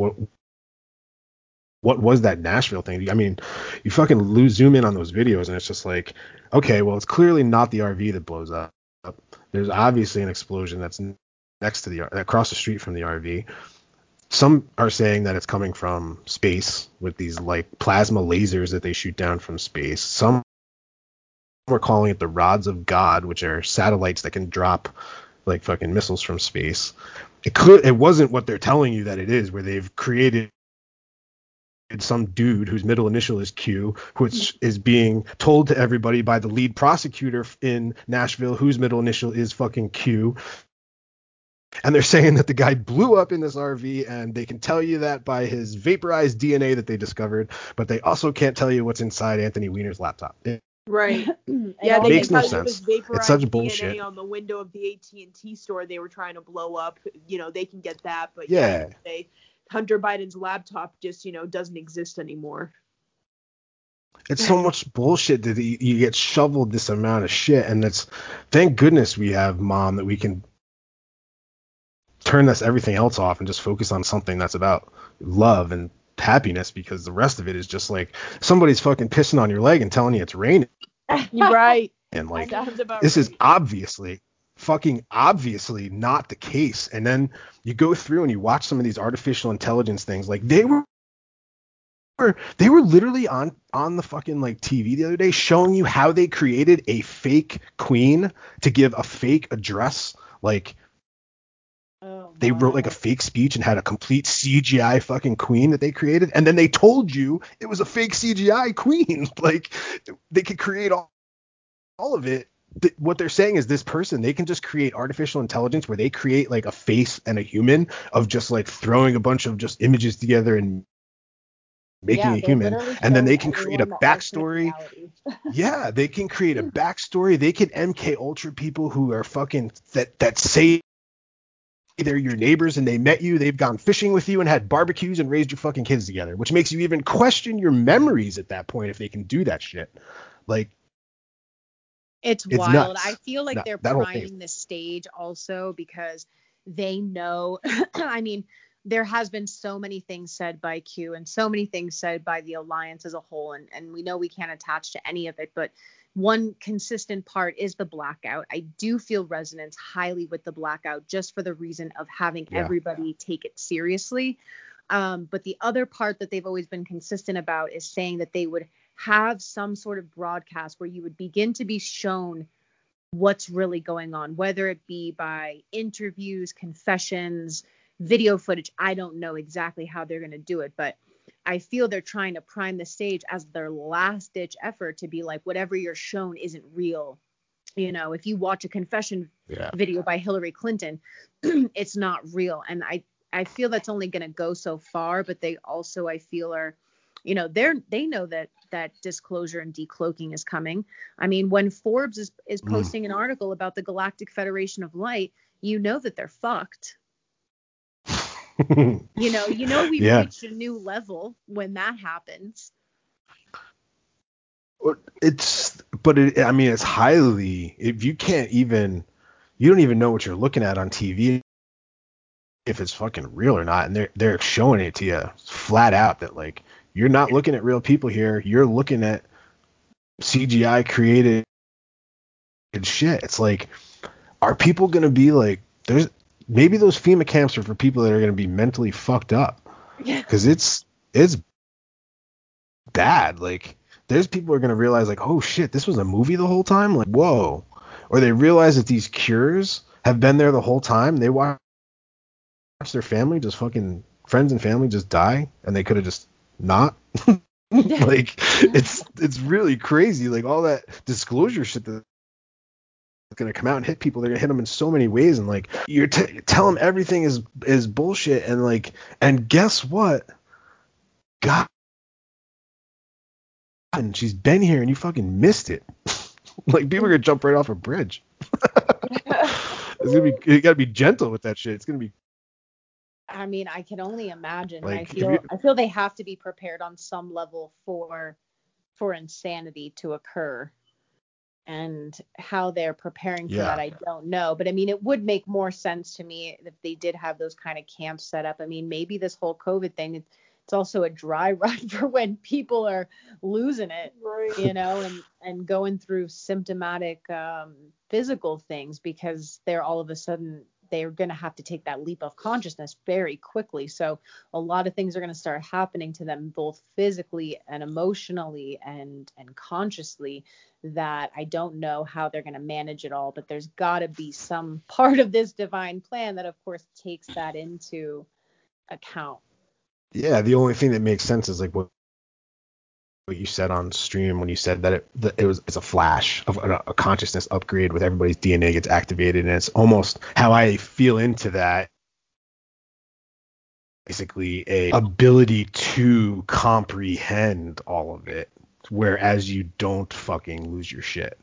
What was that Nashville thing? I mean, you fucking zoom in on those videos and it's just like, okay, well, it's clearly not the RV that blows up. There's obviously an explosion that's next to across the street from the RV. Some are saying that it's coming from space with these like plasma lasers that they shoot down from space. Some are calling it the rods of God, which are satellites that can drop like fucking missiles from space. It wasn't what they're telling you that it is, where they've created some dude whose middle initial is Q, which is being told to everybody by the lead prosecutor in Nashville, whose middle initial is fucking Q. And they're saying that the guy blew up in this RV, and they can tell you that by his vaporized DNA that they discovered, but they also can't tell you what's inside Anthony Weiner's laptop. Right. Yeah, they makes can no tell sense. You vaporized it's such DNA bullshit on the window of the AT&T store they were trying to blow up. They can get that, but Hunter Biden's laptop just, doesn't exist anymore. It's so much bullshit that you get shoveled this amount of shit, and thank goodness we have Mom that we can turn everything else off and just focus on something that's about love and happiness, because the rest of it is just like somebody's fucking pissing on your leg and telling you it's raining. Right. And like, this is obviously not the case. And then you go through and you watch some of these artificial intelligence things, like they were literally on the fucking like TV the other day showing you how they created a fake queen to give a fake address. Like they wrote like a fake speech and had a complete CGI fucking queen that they created, and then they told you it was a fake CGI queen. Like they could create all of it. What they're saying is this person, they can just create artificial intelligence where they create like a face and a human of just like throwing a bunch of just images together and making a human, and then they can create a backstory. Yeah, they can create a backstory. They can MK Ultra people who are fucking that say they're your neighbors and they met you, they've gone fishing with you and had barbecues and raised your fucking kids together, which makes you even question your memories at that point if they can do that shit. Like, it's wild. Nuts. I feel like they're priming the stage also because they know. I mean, there has been so many things said by Q and so many things said by the alliance as a whole, and we know we can't attach to any of it, but one consistent part is the blackout. I do feel resonance highly with the blackout just for the reason of having everybody take it seriously. But the other part that they've always been consistent about is saying that they would have some sort of broadcast where you would begin to be shown what's really going on, whether it be by interviews, confessions, video footage. I don't know exactly how they're going to do it, but I feel they're trying to prime the stage as their last ditch effort to be like, whatever you're shown isn't real. You know, if you watch a confession video by Hillary Clinton, it's not real. And I feel that's only going to go so far, but they also, I feel, are, you know, they know that disclosure and decloaking is coming. I mean, when Forbes is posting an article about the Galactic Federation of Light, you know that they're fucked. you know we've reached a new level when that happens. I mean, it's highly, if you don't even know what you're looking at on TV, if it's fucking real or not, and they're showing it to you flat out that like you're not looking at real people here, you're looking at CGI created shit. It's like, are people gonna be like, maybe those FEMA camps are for people that are gonna be mentally fucked up, because it's bad. Like, there's people who are gonna realize like, oh shit, this was a movie the whole time, like whoa, or they realize that these cures have been there the whole time. They watch their family, just fucking friends and family just die, and they could have just not. Like, it's really crazy. Like, all that disclosure shit that's gonna come out and hit people, they're gonna hit them in so many ways, and like you're tell them everything is bullshit, and like, and guess what? God, and she's been here and you fucking missed it. Like, people are gonna jump right off a bridge. You gotta be gentle with that shit. It's gonna be, I mean, I can only imagine. like, I feel they have to be prepared on some level for insanity to occur, and how they're preparing for that, I don't know. But I mean, it would make more sense to me if they did have those kind of camps set up. I mean, maybe this whole COVID thing, it's also a dry run for when people are losing it, right, you know, and going through symptomatic physical things, because they're all of a sudden, they're going to have to take that leap of consciousness very quickly. So a lot of things are going to start happening to them, both physically and emotionally and consciously, that I don't know how they're going to manage it all. But there's got to be some part of this divine plan that, of course, takes that into account. Yeah, the only thing that makes sense is like what you said on stream when you said that it's a flash of a consciousness upgrade with everybody's DNA gets activated, and it's almost how I feel into that. Basically, a ability to comprehend all of it, whereas you don't fucking lose your shit.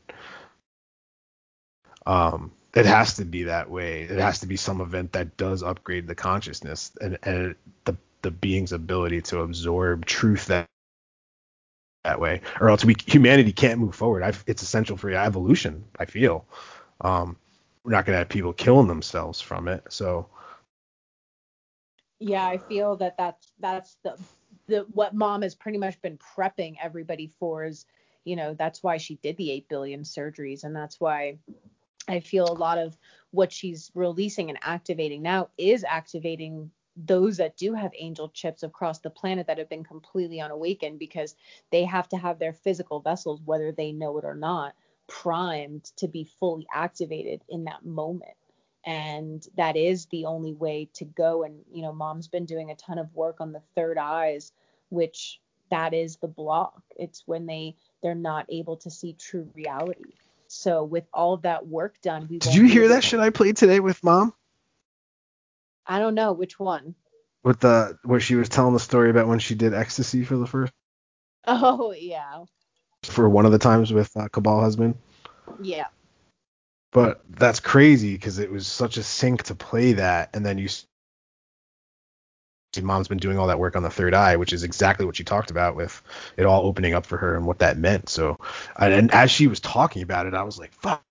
It has to be that way. It has to be some event that does upgrade the consciousness and the being's ability to absorb truth that way, or else humanity can't move forward. It's essential for evolution, I feel. We're not going to have people killing themselves from it. So yeah, I feel that's the what Mom has pretty much been prepping everybody for, is, you know, that's why she did the 8 billion surgeries, and that's why I feel a lot of what she's releasing and activating now is activating those that do have angel chips across the planet that have been completely unawakened, because they have to have their physical vessels, whether they know it or not, primed to be fully activated in that moment. And that is the only way to go. And, you know, Mom's been doing a ton of work on the third eyes, which that is the block. It's when they're not able to see true reality. So with all of that work done, did you hear that shit I played today with Mom? I don't know which one. With where she was telling the story about when she did ecstasy for the first. Oh yeah. For one of the times with Cabal Husband. Yeah. But that's crazy because it was such a sync to play that, and then you see Mom's been doing all that work on the third eye, which is exactly what she talked about with it all opening up for her and what that meant. So, and as she was talking about it, I was like, fuck,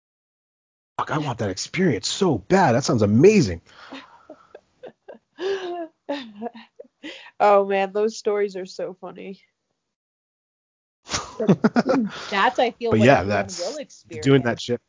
I want that experience so bad. That sounds amazing. Oh man, those stories are so funny. That's, I feel, But what yeah, everyone will that's experience. doing that shit.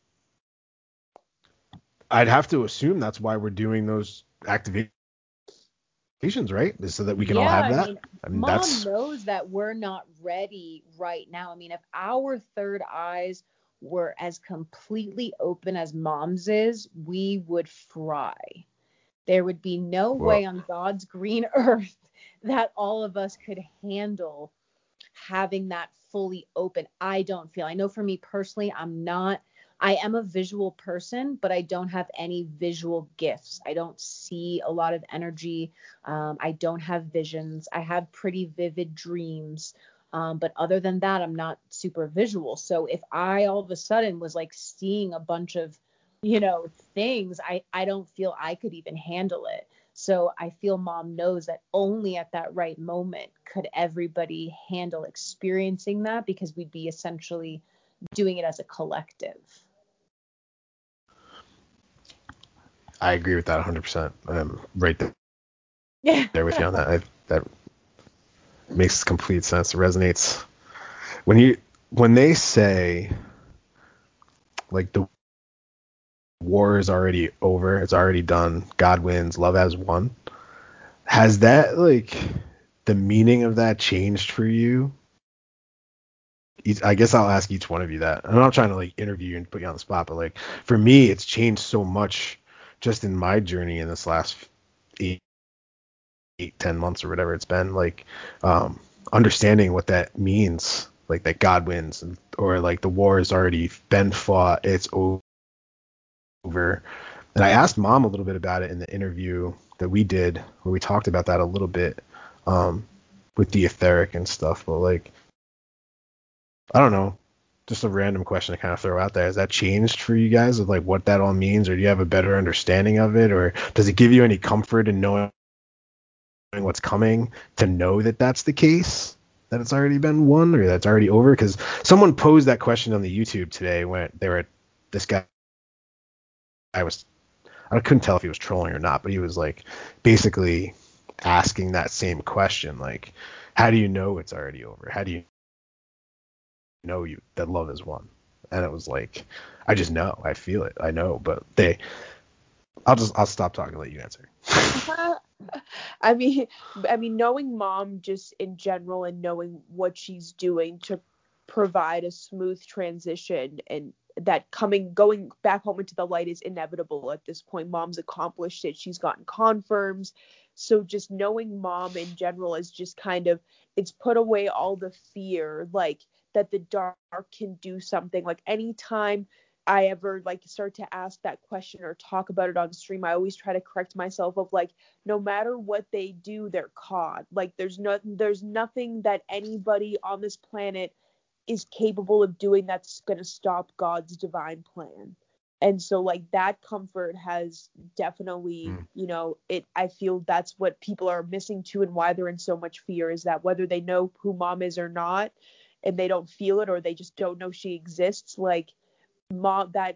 I'd have to assume that's why we're doing those activations, right? Is so that we can all have that. I mean, Mom knows that we're not ready right now. I mean, if our third eyes were as completely open as Mom's is, we would fry. There would be no way on God's green earth that all of us could handle having that fully open. I don't feel. I know for me personally, I am a visual person, but I don't have any visual gifts. I don't see a lot of energy. I don't have visions. I have pretty vivid dreams. But other than that, I'm not super visual. So if I all of a sudden was like seeing a bunch of, things, I don't feel I could even handle it. So I feel Mom knows that only at that right moment could everybody handle experiencing that, because we'd be essentially doing it as a collective. I agree with that 100%. I'm right there with you on that. That makes complete sense. It resonates. When they say like the war is already over, it's already done, God wins, love has won. Has that, like, the meaning of that changed for you? I guess I'll ask each one of you that. I'm not trying to like interview you and put you on the spot, but like for me, it's changed so much just in my journey in this last 10 months or whatever it's been. Like, understanding what that means, like that God wins, or like the war has already been fought, it's over. And I asked Mom a little bit about it in the interview that we did, where we talked about that a little bit, with the etheric and stuff. But like, I don't know, just a random question to kind of throw out there. Has that changed for you guys of like what that all means, or do you have a better understanding of it, or does it give you any comfort in knowing what's coming, to know that that's the case, that it's already been won, or that's already over? Because someone posed that question on the YouTube today when they were, this guy, I couldn't tell if he was trolling or not, but he was like basically asking that same question, like, how do you know it's already over? How do you know that love is won? And it was like, I just know, I feel it, I know. But I'll stop talking and let you answer. I mean, knowing Mom just in general, and knowing what she's doing to provide a smooth transition, and that going back home into the light is inevitable at this point. Mom's accomplished it. She's gotten confirms. So just knowing Mom in general is just kind of, it's put away all the fear, like that the dark can do something. Like anytime I ever like start to ask that question or talk about it on stream, I always try to correct myself of like, no matter what they do, they're caught. Like there's nothing that anybody on this planet is capable of doing that's going to stop God's divine plan. And so like that comfort has definitely, I feel that's what people are missing too, and why they're in so much fear, is that whether they know who Mom is or not, and they don't feel it, or they just don't know she exists, like Mom, that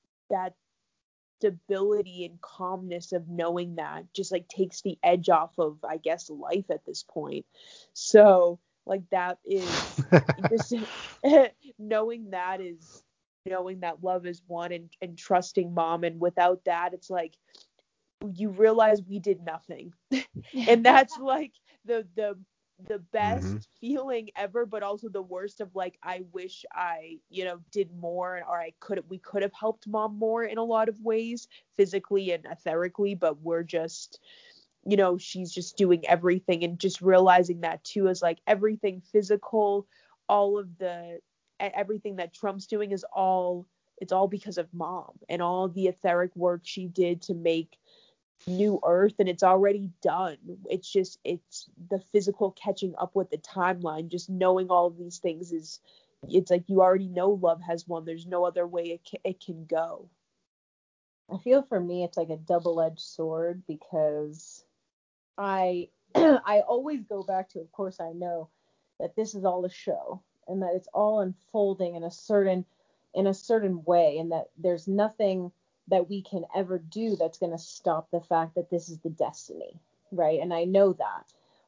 stability and calmness of knowing that just like takes the edge off of, I guess, life at this point. So like that is just knowing that love is one, and trusting Mom. And without that, it's like you realize we did nothing. And that's like the best feeling ever, but also the worst of like, I wish I, did more, or we could have helped Mom more in a lot of ways, physically and etherically, but we're just, she's just doing everything. And just realizing that too, is like everything physical, all of everything that Trump's doing it's all because of Mom, and all the etheric work she did to make new Earth, and it's already done. It's the physical catching up with the timeline. Just knowing all of these things it's like you already know love has won. There's no other way it can go. I feel for me it's like a double-edged sword, because I always go back to, of course, I know that this is all a show, and that it's all unfolding in a certain way, and that there's nothing that we can ever do that's going to stop the fact that this is the destiny, right? And I know that.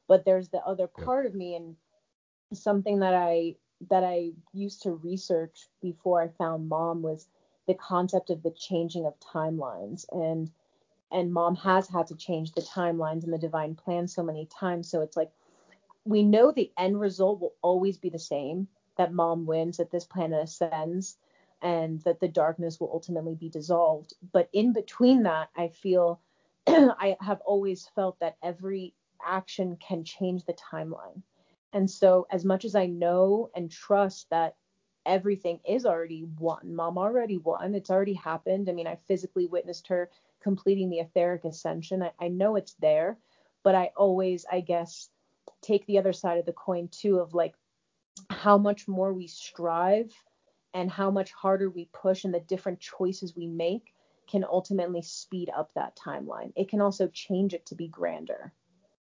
But there's the other part of me, and something that I used to research before I found Mom was the concept of the changing of timelines. And Mom has had to change the timelines and the divine plan so many times. So it's like, we know the end result will always be the same, that Mom wins, that this planet ascends, and that the darkness will ultimately be dissolved. But in between that, I feel I have always felt that every action can change the timeline. And so as much as I know and trust that everything is already won, Mom already won, it's already happened. I mean, I physically witnessed her completing the etheric ascension. I know it's there, but I always, I guess, take the other side of the coin too, of like how much more we strive and how much harder we push, and the different choices we make can ultimately speed up that timeline. It can also change it to be grander.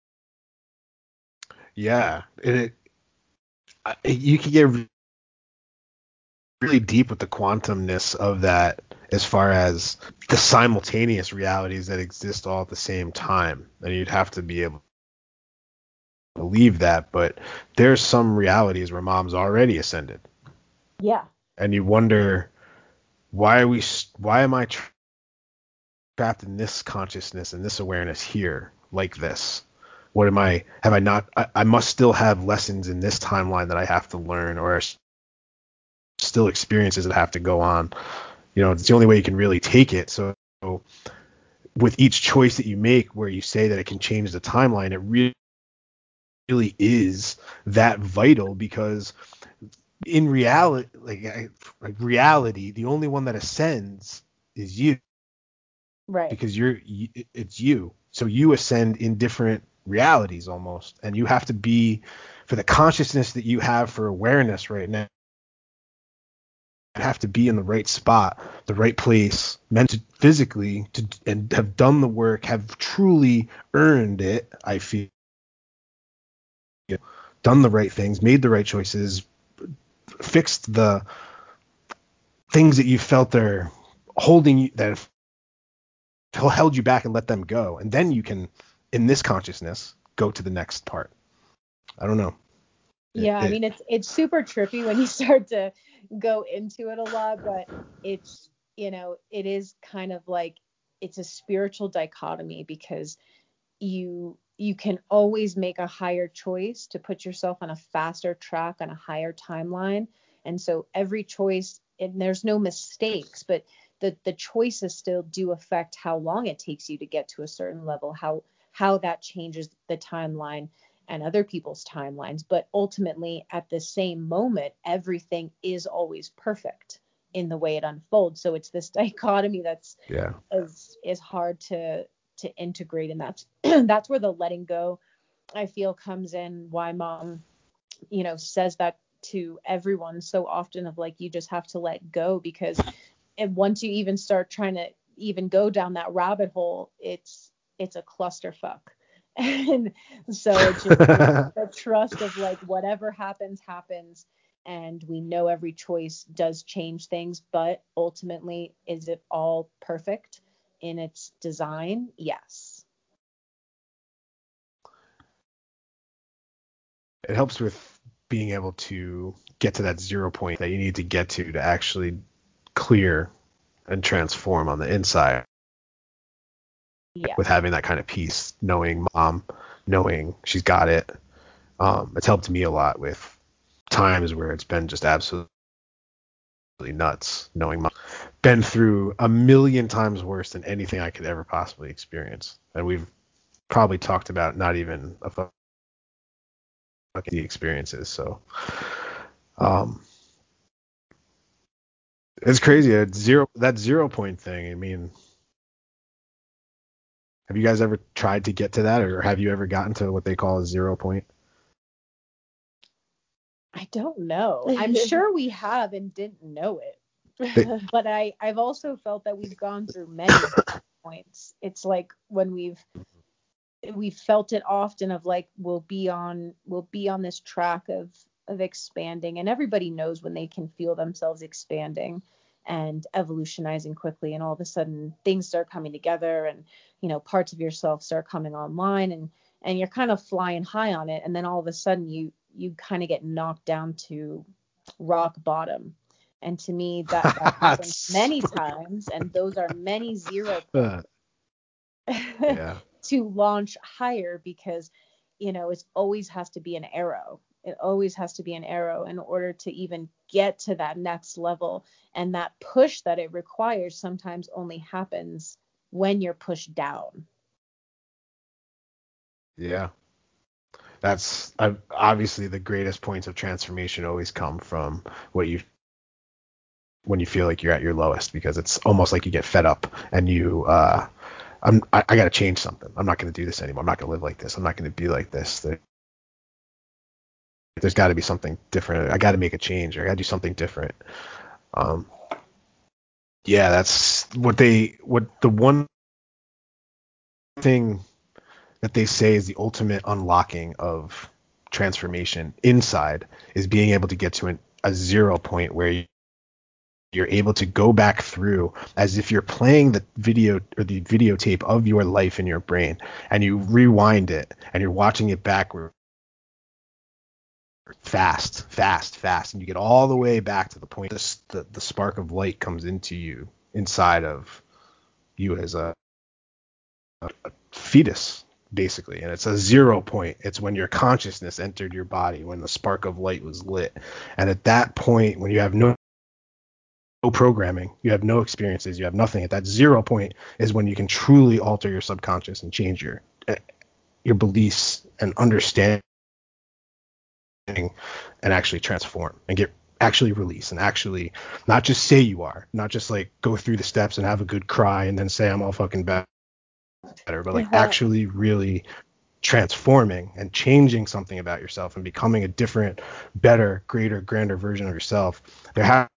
Yeah, you can get really deep with the quantumness of that, as far as the simultaneous realities that exist all at the same time, and you'd have to be able to believe that. But there's some realities where Mom's already ascended. Yeah. And you wonder, why am I trapped in this consciousness and this awareness here like this? Have I not, I must still have lessons in this timeline that I have to learn, or still experiences that have to go on. It's the only way you can really take it. So with each choice that you make, where you say that it can change the timeline, it really is that vital, because in reality, reality, the only one that ascends is you. Right. Because it's you. So you ascend in different realities almost, and you have to be, for the consciousness that you have for awareness right now, you have to be in the right spot, the right place, meant physically, and have done the work, have truly earned it. I feel done the right things, made the right choices, fixed the things that you felt are holding you, that have held you back, and let them go. And then you can, in this consciousness, go to the next part. I don't know. Yeah, I mean, it's super trippy when you start to go into it a lot, but it's, it is kind of like, it's a spiritual dichotomy, because you can always make a higher choice to put yourself on a faster track, on a higher timeline. And so every choice, and there's no mistakes, but the choices still do affect how long it takes you to get to a certain level, how that changes the timeline and other people's timelines. But ultimately, at the same moment, everything is always perfect in the way it unfolds. So it's this dichotomy that's is hard to integrate, and that's where the letting go, I feel, comes in. Why Mom, says that to everyone so often, of like, you just have to let go, because once you even start trying to even go down that rabbit hole, it's a clusterfuck. And so it's just the trust of like, whatever happens, and we know every choice does change things, but ultimately, is it all perfect in its design? Yes. It helps with being able to get to that 0 point that you need to get to actually clear and transform on the inside. Yeah. With having that kind of peace, knowing Mom, knowing she's got it. It's helped me a lot with times where it's been just absolutely nuts, knowing Mom been through a million times worse than anything I could ever possibly experience. And we've probably talked about not even the experiences. So it's crazy. That 0 point thing. I mean, have you guys ever tried to get to that, or have you ever gotten to what they call a 0 point? I don't know. I'm sure we have and didn't know it. But I've also felt that we've gone through many points. It's like when we've felt it often, of like, we'll be on this track of expanding, and everybody knows when they can feel themselves expanding and evolutionizing quickly, and all of a sudden things start coming together, and parts of yourself start coming online, and you're kind of flying high on it, and then all of a sudden you kind of get knocked down to rock bottom. And to me, that happens many times, and those are many 0 points to launch higher, because it always has to be an arrow. It always has to be an arrow in order to even get to that next level. And that push that it requires sometimes only happens when you're pushed down. Yeah. That's obviously the greatest points of transformation always come from when you feel like you're at your lowest, because it's almost like you get fed up and I got to change something. I'm not going to do this anymore. I'm not going to live like this. I'm not going to be like this. There's got to be something different. I got to make a change, or I got to do something different. Yeah, that's what the one thing that they say is the ultimate unlocking of transformation inside is being able to get to a 0 point where you're able to go back through as if you're playing the video or the videotape of your life in your brain, and you rewind it and you're watching it backward fast, and you get all the way back to the point the spark of light comes into you, inside of you as a fetus, basically. And it's a 0 point. It's when your consciousness entered your body, when the spark of light was lit. And at that point, when you have no programming, you have no experiences, you have nothing, at that 0 point is when you can truly alter your subconscious and change your beliefs and understanding, and actually transform and actually release, and actually not just say you are, not just like go through the steps and have a good cry and then say I'm all fucking better, but like actually really transforming and changing something about yourself and becoming a different, better, greater, grander version of yourself. There has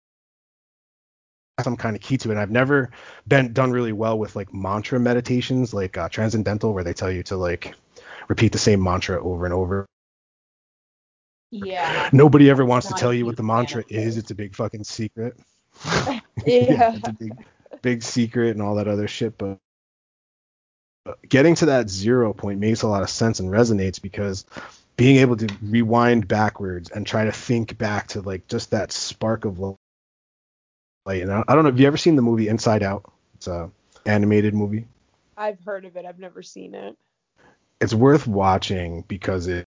some kind of key to it. And I've never done really well with like mantra meditations, like transcendental, where they tell you to like repeat the same mantra over and over. Yeah. Nobody ever wants to tell you what the mantra is. It's a big fucking secret. Yeah. It's a big secret and all that other shit. But getting to that 0 point makes a lot of sense and resonates, because being able to rewind backwards and try to think back to like just that spark of light. And I don't know, have you ever seen the movie Inside Out? It's a animated movie. I've heard of it. I've never seen it. It's worth watching because it's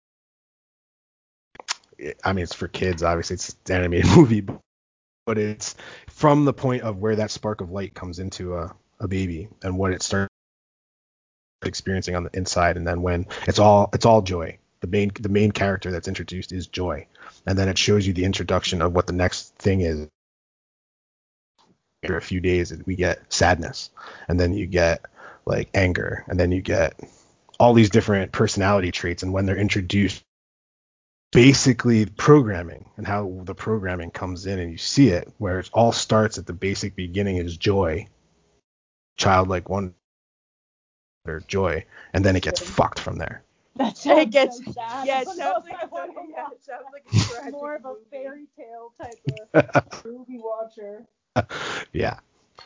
for kids, obviously. It's an animated movie, but it's from the point of where that spark of light comes into a baby and what it starts experiencing on the inside. And then when it's all joy. The main character that's introduced is joy. And then it shows you the introduction of what the next thing is. After a few days, we get sadness, and then you get like anger, and then you get all these different personality traits. And when they're introduced, basically programming and how the programming comes in, and you see it where it all starts at the basic beginning is joy, childlike wonder, joy, and then it gets fucked from there. That sounds so sad. Yeah, it sounds like a more of a fairy tale type of movie watcher. Yeah.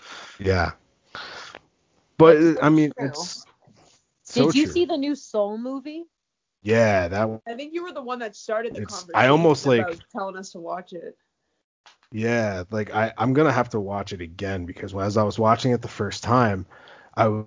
But I mean, true. it's so Did you true. see the new Soul movie? Yeah, that. I think you were the one that started the conversation. I almost about telling us to watch it. Yeah, like I'm gonna have to watch it again, because as I was watching it the first time, I'm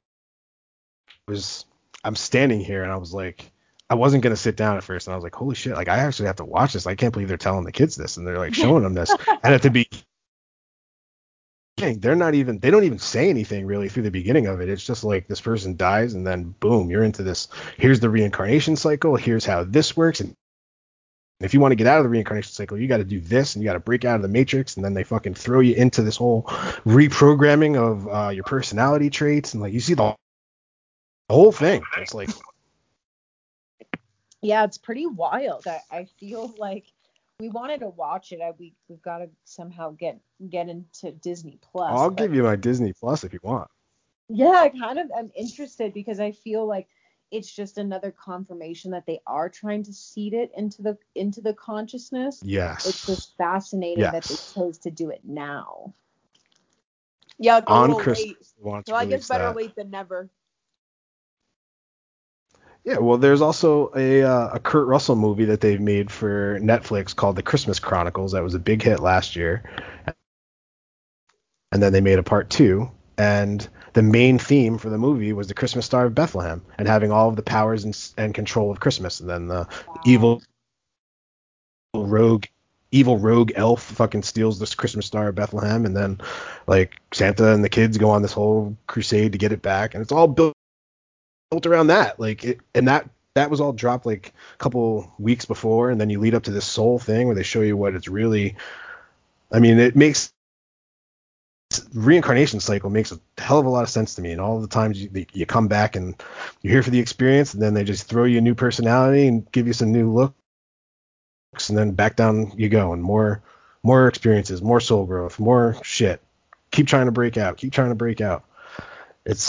standing here and I was like, I wasn't gonna sit down at first, and I was like, holy shit, like I actually have to watch this. I can't believe they're telling the kids this, and they're like showing them this. And at the beginning, they don't even say anything really through the beginning of it. It's just like this person dies, and then boom, you're into this. Here's the reincarnation cycle. Here's how this works. And if you want to get out of the reincarnation cycle, you got to do this, and you got to break out of the matrix. And then they fucking throw you into this whole reprogramming of your personality traits, and like you see the whole thing. It's like, yeah, it's pretty wild. I feel like we wanted to watch it. We've got to somehow get into Disney Plus. I'll give you my Disney Plus if you want. Yeah, I'm interested, because I feel like it's just another confirmation that they are trying to seed it into the consciousness. Yes. It's just fascinating that they chose to do it now. Yeah, on Christmas. Late. So I guess better late than never. Yeah, well, there's also a Kurt Russell movie that they've made for Netflix called The Christmas Chronicles. That was a big hit last year. And then they made a part 2, and the main theme for the movie was the Christmas Star of Bethlehem and having all of the powers and control of Christmas. And then the evil rogue elf fucking steals this Christmas Star of Bethlehem, and then like Santa and the kids go on this whole crusade to get it back, and it's all built around that. And that was all dropped like a couple weeks before, and then you lead up to this soul thing where they show you what it's really. I mean, it makes reincarnation cycle makes a hell of a lot of sense to me, and all the times you come back and you're here for the experience, and then they just throw you a new personality and give you some new looks, and then back down you go, and more experiences, more soul growth, more shit. Keep trying to break out. It's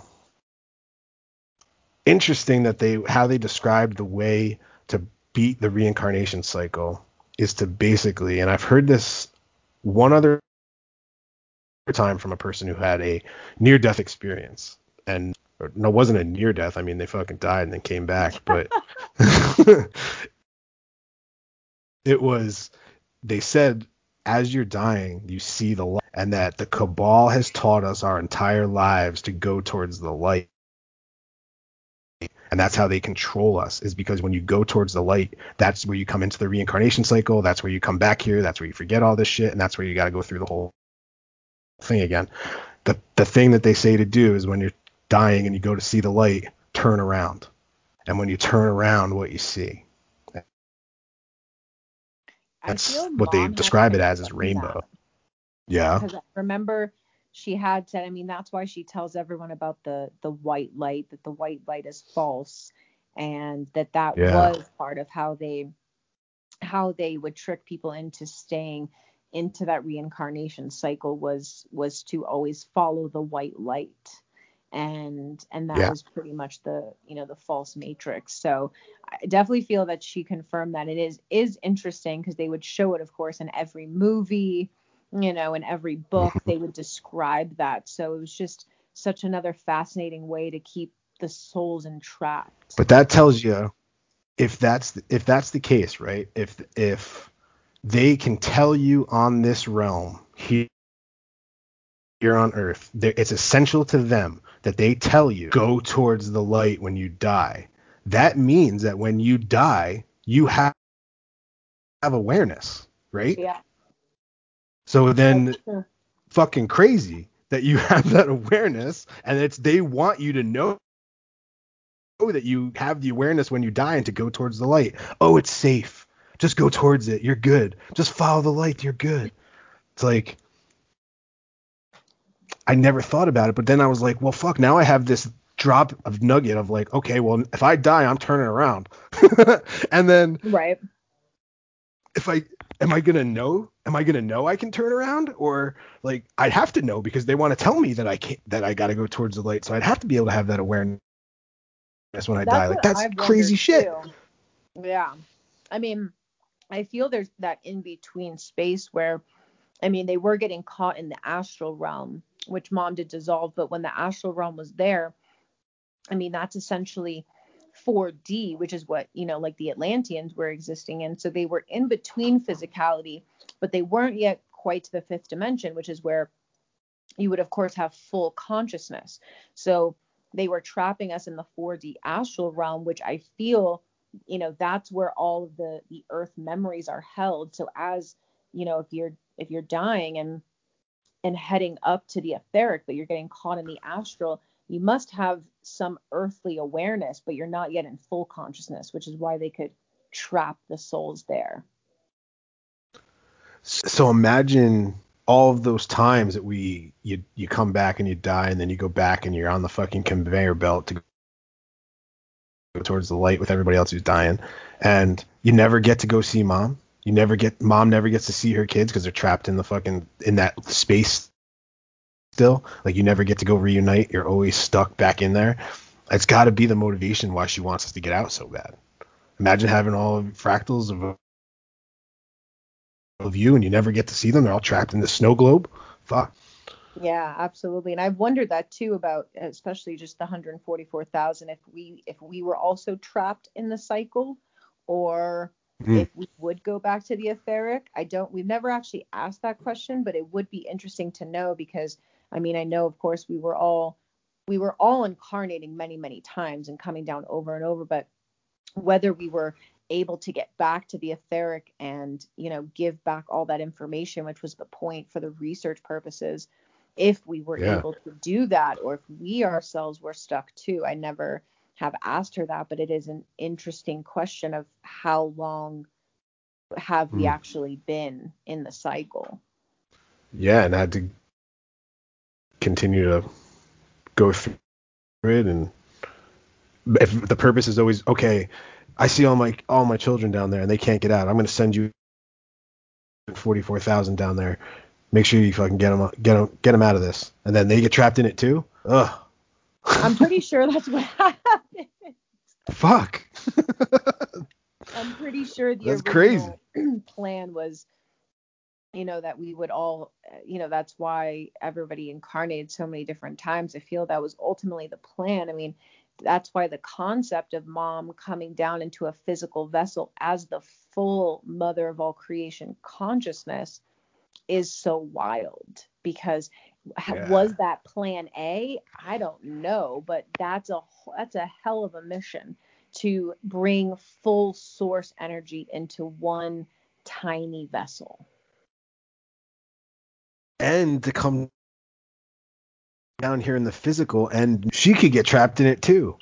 interesting that how they described the way to beat the reincarnation cycle is to basically, and I've heard this one other time from a person who had a near-death experience, and no, it wasn't a near death. I mean, they fucking died and then came back, but it was, they said, as you're dying, you see the light, and that the cabal has taught us our entire lives to go towards the light. And that's how they control us, is because when you go towards the light, that's where you come into the reincarnation cycle. That's where you come back here. That's where you forget all this shit. And that's where you got to go through the whole thing again. The thing that they say to do is when you're dying and you go to see the light, turn around. And when you turn around, what you see. That's what they describe it as rainbow. Yeah. Because I remember she had said, I mean, that's why she tells everyone about the white light, that the white light is false, and that was part of how they would trick people into staying into that reincarnation cycle was to always follow the white light. And that was pretty much the false matrix. So I definitely feel that she confirmed that. It is interesting because they would show it, of course, in every movie, in every book. They would describe that. So it was just such another fascinating way to keep the souls entrapped. But that tells you, if that's the case, right? If they can tell you on this realm here on Earth, it's essential to them that they tell you go towards the light when you die. That means that when you die, you have awareness, right? Yeah. So then, fucking crazy that you have that awareness, and they want you to know that you have the awareness when you die and to go towards the light. Oh, it's safe. Just go towards it. You're good. Just follow the light. You're good. It's like, I never thought about it, but then I was like, well, fuck, now I have this drop of nugget of like, okay, well, if I die, I'm turning around. And then right. Am I gonna know I can turn around? Or like, I'd have to know because they want to tell me that I can't, that I got to go towards the light. So I'd have to be able to have that awareness when I die. Like, that's crazy shit. Yeah. I mean, I feel there's that in between space where, I mean, they were getting caught in the astral realm, which Mom did dissolve. But when the astral realm was there, I mean, that's essentially 4D, which is what, like the Atlanteans were existing in. So they were in between physicality, but they weren't yet quite to the fifth dimension, which is where you would, of course, have full consciousness. So they were trapping us in the 4D astral realm, which I feel, that's where all of the Earth memories are held. So as, if you're dying and heading up to the etheric, but you're getting caught in the astral, you must have some earthly awareness, but you're not yet in full consciousness, which is why they could trap the souls there. So imagine all of those times that you come back and you die, and then you go back and you're on the fucking conveyor belt to go towards the light with everybody else who's dying, and you never get to go see Mom. Mom never gets to see her kids because they're trapped in that space still. Like, you never get to go reunite. You're always stuck back in there. It's got to be the motivation why she wants us to get out so bad. Imagine having all fractals of you and you never get to see them. They're all trapped in the snow globe. Fuck. Yeah, absolutely. And I've wondered that too about especially just the 144,000 if we were also trapped in the cycle or if we would go back to the etheric. We've never actually asked that question, but it would be interesting to know because I mean, I know of course we were all incarnating many, many times and coming down over and over, but whether we were able to get back to the etheric and, give back all that information, which was the point for the research purposes, if we were able to do that or if we ourselves were stuck too. I never have asked her that, but it is an interesting question of how long have we actually been in the cycle. Yeah, and had to continue to go through it, and if the purpose is always, okay, I see all my children down there and they can't get out, I'm going to send you 44,000 down there. Make sure you fucking get them out of this, and then they get trapped in it too. Ugh. I'm pretty sure that's what happened. Fuck. I'm pretty sure the That's original crazy. plan was, that we would all, that's why everybody incarnated so many different times. I feel that was ultimately the plan. I mean, that's why the concept of mom coming down into a physical vessel as the full mother of all creation consciousness is so wild, because was that plan A? I don't know, but that's a hell of a mission to bring full source energy into one tiny vessel. And to come down here in the physical, and she could get trapped in it too.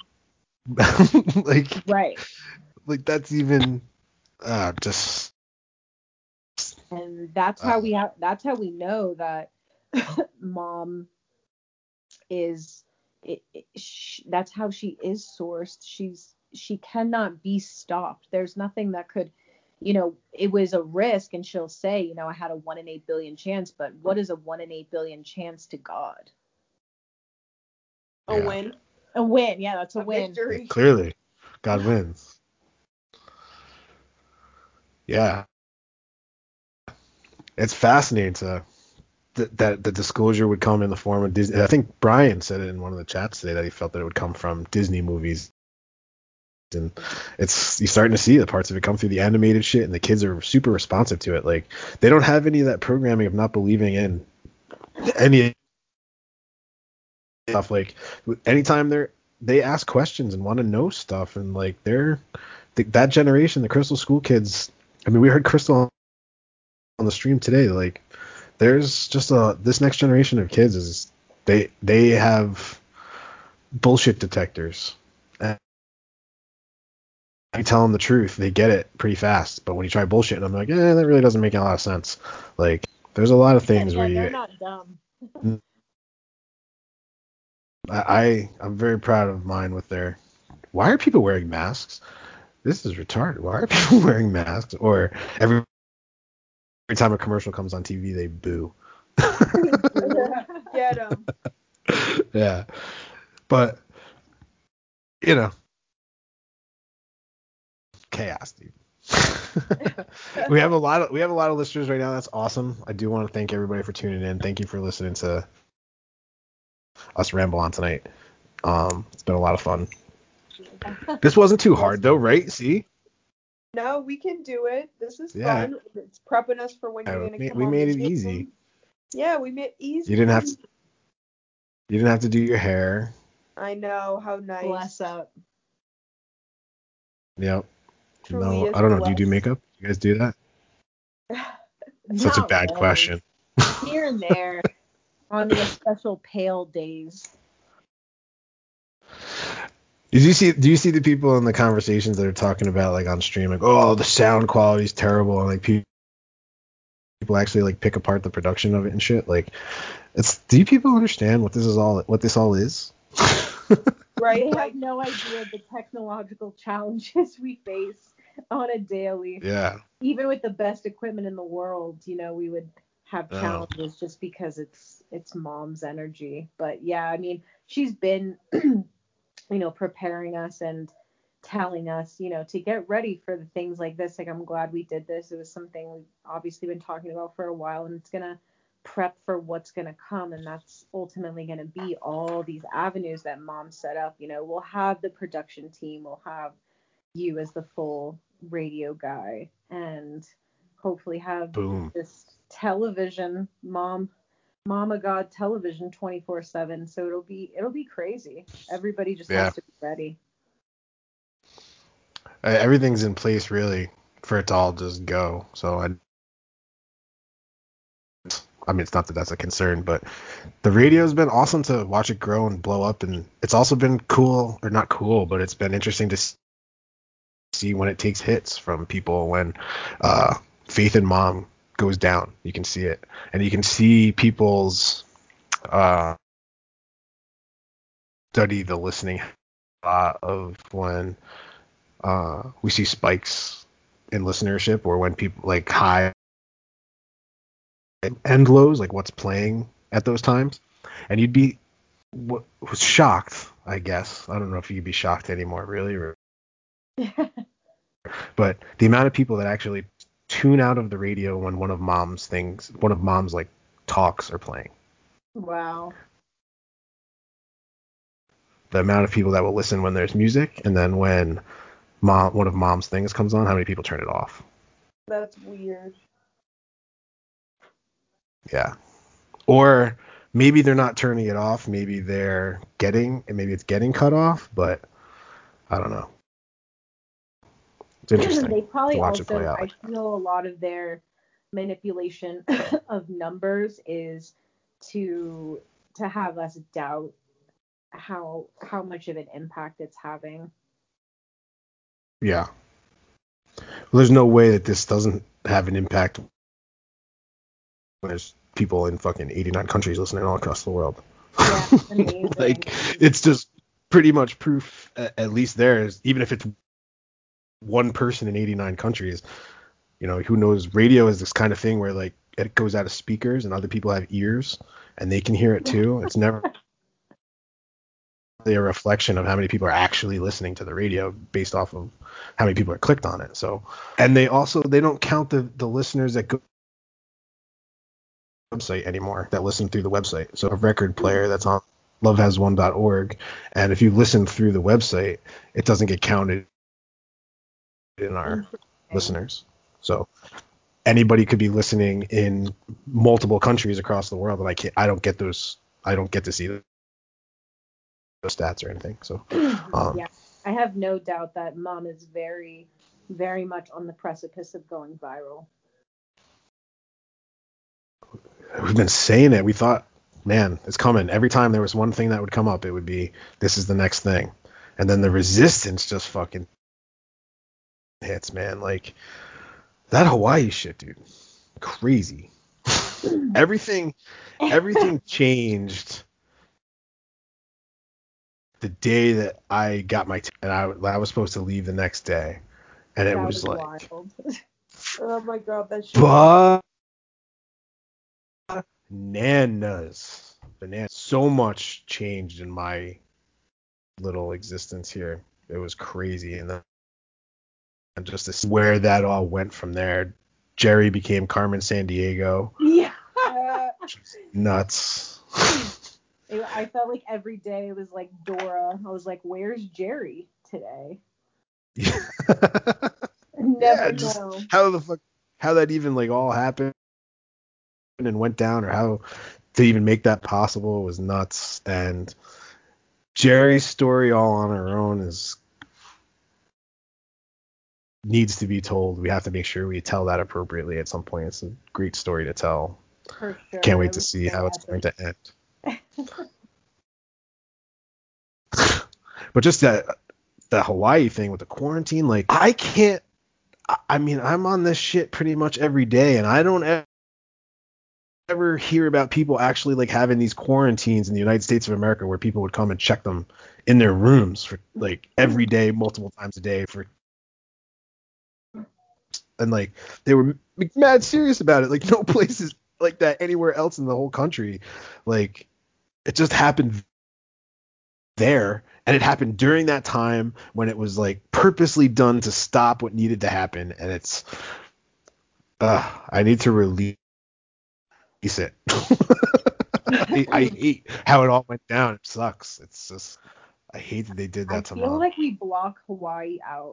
Right. Like that's even just. And that's how we know that mom is that's how she is sourced. She cannot be stopped. There's nothing that could, it was a risk, and she'll say, I had a 1 in 8 billion chance, but what is a 1 in 8 billion chance to God? A win. A win. Yeah, that's a win. Victory. Clearly, God wins. Yeah. It's fascinating that the disclosure would come in the form of Disney. I think Brian said it in one of the chats today that he felt that it would come from Disney movies. And you're starting to see the parts of it come through the animated shit, and the kids are super responsive to it. Like, they don't have any of that programming of not believing in any stuff. Like, anytime they ask questions and want to know stuff, and like that generation, the Crystal School kids. I mean, we heard Crystal on the stream today. Like, there's just this next generation of kids is they have bullshit detectors. And you tell them the truth, they get it pretty fast. But when you try bullshit, I'm like, that really doesn't make a lot of sense. Like, there's a lot of things where they're not dumb. I'm very proud of mine with their. Why are people wearing masks? This is retarded. Why are people wearing masks? Or every time a commercial comes on TV, they boo. Get them. Yeah, but chaos, dude. we have a lot of listeners right now. That's awesome. I do want to thank everybody for tuning in. Thank you for listening to us ramble on tonight. It's been a lot of fun. This wasn't too hard though, right? See? No, we can do it. This is fun. It's prepping us for when you're gonna come. We made it easy. Yeah, we made it easy. You didn't have to do your hair. I know, how nice. Bless up. Yep. Truly no, I don't know. Do you do makeup? You guys do that? Such a bad question. Here and there, on the special pale days. Do you see the people in the conversations that are talking about, like, on stream, like, oh, the sound quality is terrible, and like people actually like pick apart the production of it and shit? Like, do you people understand what this all is? Right. I have no idea the technological challenges we face on a daily. Yeah. Even with the best equipment in the world, we would have challenges just because it's mom's energy. But yeah, I mean, she's been preparing us and telling us, to get ready for the things like this. Like, I'm glad we did this. It was something we've obviously been talking about for a while, and it's gonna prep for what's going to come, and that's ultimately going to be all these avenues that mom set up. You know, we'll have the production team, we'll have you as the full radio guy, and hopefully have Boom. this television mama god television 24/7. So it'll be crazy. Everybody just has to be ready. Everything's in place really for it to all just go. So I mean, it's not that that's a concern, but the radio's been awesome to watch it grow and blow up, and it's also been cool, or not cool, but it's been interesting to see when it takes hits from people, when faith in mom goes down. You can see it, and you can see people's study the listening of when we see spikes in listenership, or when people like high and lows, like what's playing at those times, and you'd be was shocked, I guess. I don't know if you'd be shocked anymore, really, but the amount of people that actually tune out of the radio when one of mom's like talks are playing. Wow. The amount of people that will listen when there's music, and then when one of mom's things comes on, how many people turn it off? That's weird. Yeah. Or maybe they're not turning it off. Maybe it's getting cut off, but I don't know. It's interesting. They probably to watch also, it play out. I feel a lot of their manipulation of numbers is to have us doubt how much of an impact it's having. Yeah. Well, there's no way that this doesn't have an impact when there's people in fucking 89 countries listening all across the world. Yeah, amazing. Like, it's just pretty much proof, at least there's, even if it's one person in 89 countries, you know, who knows? Radio is this kind of thing where, like, it goes out of speakers and other people have ears and they can hear it too. It's never a reflection of how many people are actually listening to the radio based off of how many people are clicked on it. So, and they don't count the listeners that go website anymore, that listen through the website. So a record player that's on lovehasone.org, and if you listen through the website, it doesn't get counted in our listeners. So anybody could be listening in multiple countries across the world, and I don't get to see the stats or anything. So yeah, I have no doubt that mom is very, very much on the precipice of going viral. We've been saying it. We thought, man, it's coming. Every time there was one thing that would come up, it would be, this is the next thing. And then the resistance just fucking hits, man. Like, that Hawaii shit, dude. Crazy. Everything changed the day that I got my and I was supposed to leave the next day. And it was like, wild. Oh my god, that shit. Bananas. So much changed in my little existence here. It was crazy. And then just to see where that all went from there. Jerry became Carmen Sandiego. Yeah. Nuts. I felt like every day it was like Dora. I was like, where's Jerry today? Yeah. Never know. How that even like all happened and went down, or how to even make that possible was nuts. And Jerry's story all on her own needs to be told. We have to make sure we tell that appropriately at some point. It's a great story to tell. For sure. Can't wait to see how it's going to end. But just the Hawaii thing with the quarantine, like, I mean, I'm on this shit pretty much every day, and I don't ever hear about people actually like having these quarantines in the United States of America where people would come and check them in their rooms for like every day, multiple times a day and like they were mad serious about it. Like, no places like that anywhere else in the whole country. Like, it just happened there, and it happened during that time when it was like purposely done to stop what needed to happen. And it's I need to release it. I hate how it all went down. It sucks. It's just, I hate that they did that to I feel Mom. like we block Hawaii out.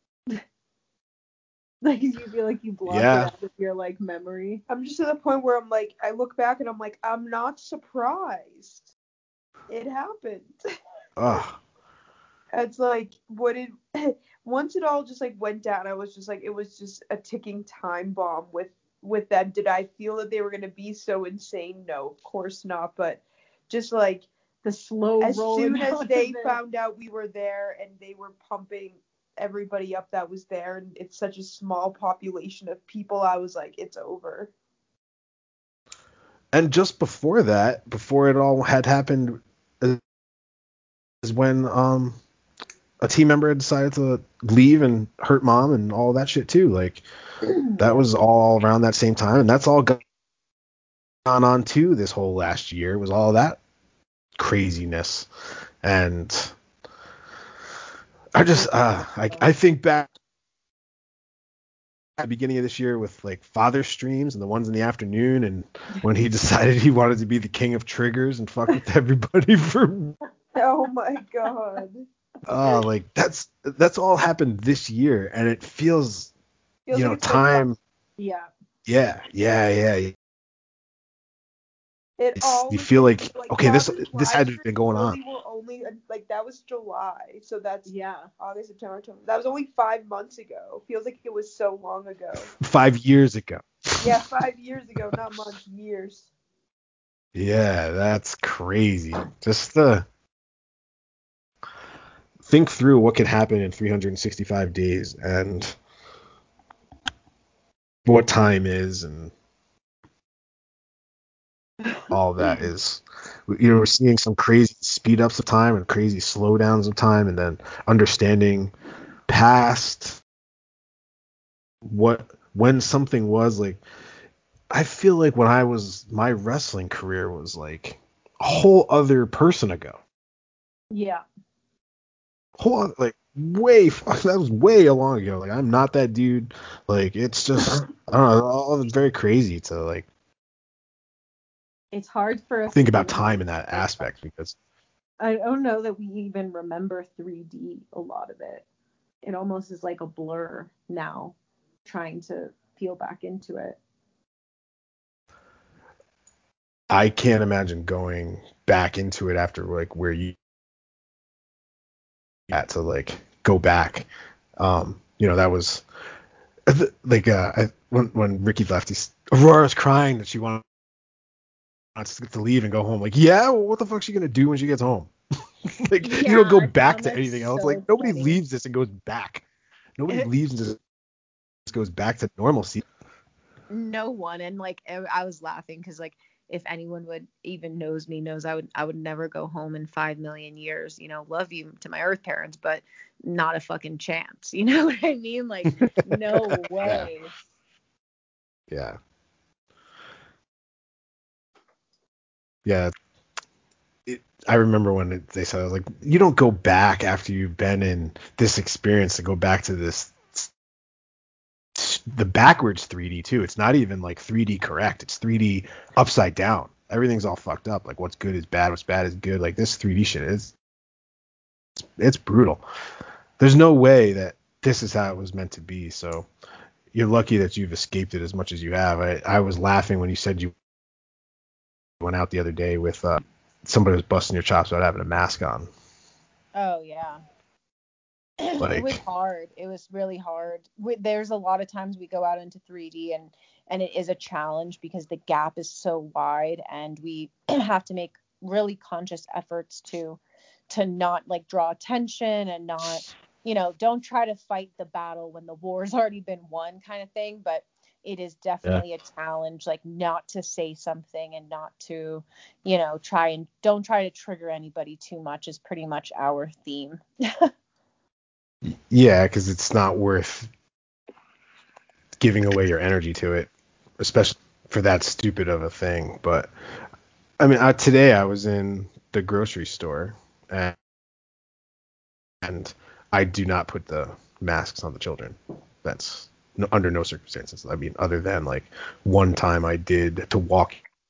Like, you feel like you block it out of your, like, memory. I'm just at the point where I'm like, I look back and I'm like, I'm not surprised. It happened. Ugh. It's like, once it all just like went down, I was just like, it was just a ticking time bomb with them. Did I feel that they were going to be so insane? No, of course not. But just like the slow as rolling soon as out they of it. found out we were there and they were pumping everybody up that was there, and it's such a small population of people, I was like, it's over. And just before that, before it all had happened, is when a team member had decided to leave and hurt Mom and all that shit too. Like, that was all around that same time, and that's all gone on too this whole last year. It was all that craziness. And I just I think back at the beginning of this year with like father streams and the ones in the afternoon, and when he decided he wanted to be the king of triggers and fuck with everybody for Oh my god. like that's all happened this year, and it feels you know, like it's time. Yeah. Yeah. It all You was feel like okay, this Father's had to live have been going on. Were only like, that was July, so that's Yeah. August, September, October. That was only 5 months ago. Feels like it was so long ago. 5 years ago. Yeah, 5 years ago, not months, years. Yeah, that's crazy. Just think through what could happen in 365 days and what time is and all that is. You know, we're seeing some crazy speed ups of time and crazy slowdowns of time, and then understanding past when something was like. I feel like when my wrestling career was like a whole other person ago. Yeah. Like that was way long ago. Like, I'm not that dude. Like, it's just I don't know. All it's very crazy to like It's hard for us think to about even time in that aspect, because I don't know that we even remember 3D, a lot of it. It almost is like a blur now, trying to peel back into it. I can't imagine going back into it after like where you had to like go back. You know, that was like when Ricky left, Aurora's crying that she wants to leave and go home. Like, yeah, well, what the fuck's she gonna do when she gets home? Like, Yeah, you don't go I back found to that anything else. so Like, nobody funny. leaves this and goes back. Nobody leaves and just goes back to normalcy. No one. And like, I was laughing because like, if anyone would even knows me knows I would never go home in 5 million years. You know, love you to my earth parents, but not a fucking chance. You know what I mean? Like, no way. Yeah. I remember when they said, like, you don't go back after you've been in this experience to go back to the backwards 3D too. It's not even like 3D correct. It's 3D upside down. Everything's all fucked up. Like, what's good is bad, what's bad is good. Like, this 3D shit is it's brutal. There's no way that this is how it was meant to be. So you're lucky that you've escaped it as much as you have. I was laughing when you said you went out the other day with somebody was busting your chops about having a mask on. Oh yeah. Like, it was hard. It was really hard. There's a lot of times we go out into 3D and it is a challenge because the gap is so wide, and we have to make really conscious efforts to not like draw attention and not, you know, don't try to fight the battle when the war's already been won, kind of thing. But it is definitely a challenge, like, not to say something and not to, you know, don't try to trigger anybody too much is pretty much our theme. yeah, because it's not worth giving away your energy to it, especially for that stupid of a thing. But I mean, today I was in the grocery store, and I do not put the masks on the children. That's under no circumstances. I mean, other than like one time I did to walk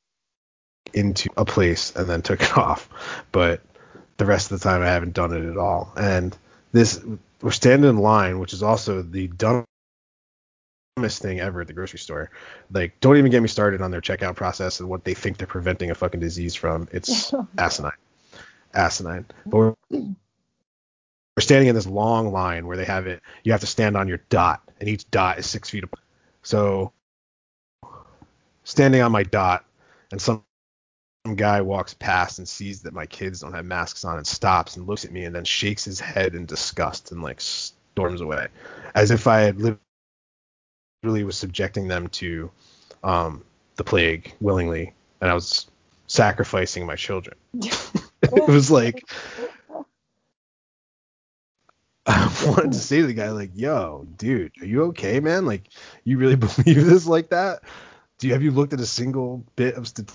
into a place and then took it off. But the rest of the time I haven't done it at all. And we're standing in line, which is also the dumbest thing ever at the grocery store. Like, don't even get me started on their checkout process and what they think they're preventing a fucking disease from. It's asinine. But we're standing in this long line where they have it. You have to stand on your dot, and each dot is 6 feet apart. So standing on my dot, and some guy walks past and sees that my kids don't have masks on and stops and looks at me and then shakes his head in disgust and like storms away, as if I had literally was subjecting them to the plague willingly, and I was sacrificing my children. It was like, I wanted to say to the guy, like, yo, dude, are you okay, man? Like, you really believe this like that? Have you looked at a single bit of statistics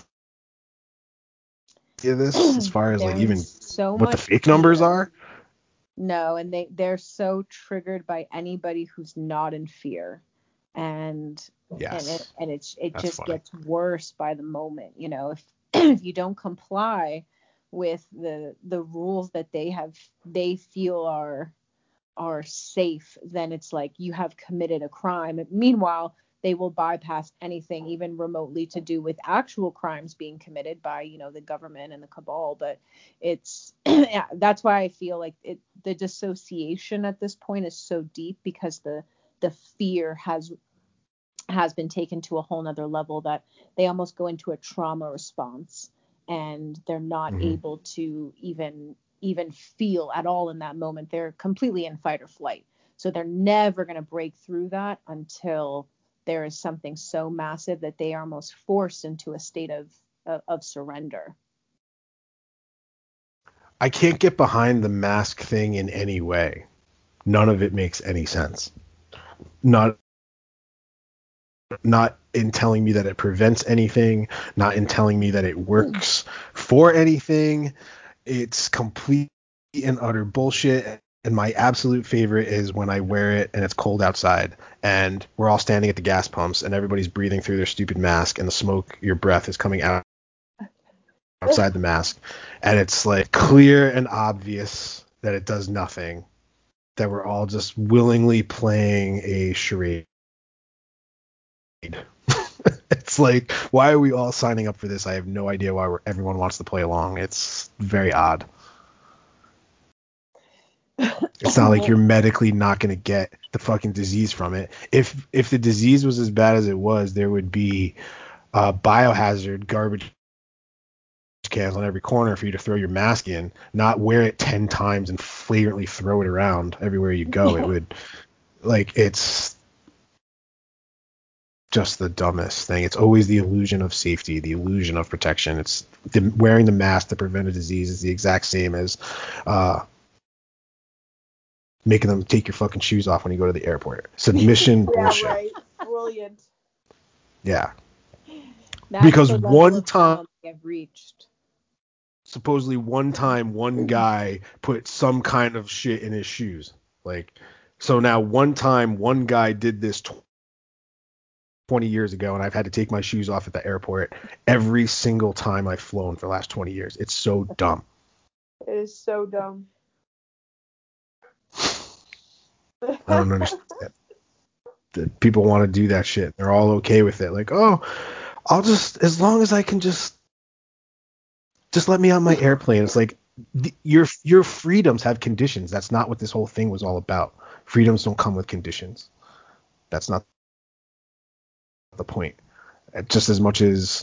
of this as far as like even what the fake numbers are? No, and they're so triggered by anybody who's not in fear. And yes. and it That's just funny. gets worse by the moment. You know, if you don't comply with the rules that they feel are safe, then it's like you have committed a crime. Meanwhile, they will bypass anything even remotely to do with actual crimes being committed by, you know, the government and the cabal. But it's yeah, that's why I feel like the dissociation at this point is so deep, because the fear has been taken to a whole nother level that they almost go into a trauma response, and they're not able to even feel at all in that moment. They're completely in fight or flight. So they're never going to break through that until there is something so massive that they are almost forced into a state of surrender. I can't get behind the mask thing in any way. None of it makes any sense. Not in telling me that it prevents anything, not in telling me that it works for anything. It's complete and utter bullshit. And my absolute favorite is when I wear it and it's cold outside and we're all standing at the gas pumps and everybody's breathing through their stupid mask and the smoke, your breath is coming out outside the mask. And it's like clear and obvious that it does nothing, that we're all just willingly playing a charade. It's like, why are we all signing up for this? I have no idea why everyone wants to play along. It's very odd. It's not like you're medically not going to get the fucking disease from it. If the disease was as bad as it was, there would be biohazard garbage cans on every corner for you to throw your mask in, not wear it 10 times and flagrantly throw it around everywhere you go. It would, like, it's just the dumbest thing. It's always the illusion of safety, the illusion of protection. It's wearing the mask to prevent a disease is the exact same as making them take your fucking shoes off when you go to the airport. Submission bullshit. Yeah, right. Brilliant. Yeah. That's because the level one of time they have reached. Supposedly one time one guy put some kind of shit in his shoes. Like, so now one time one guy did this 20 years ago, and I've had to take my shoes off at the airport every single time I've flown for the last 20 years. It's so dumb. It is so dumb. I don't understand. That people want to do that shit. They're all okay with it. Like, oh, I'll just, as long as I can just let me on my airplane. It's like, your freedoms have conditions. That's not what this whole thing was all about. Freedoms don't come with conditions. That's not the point. Just as much as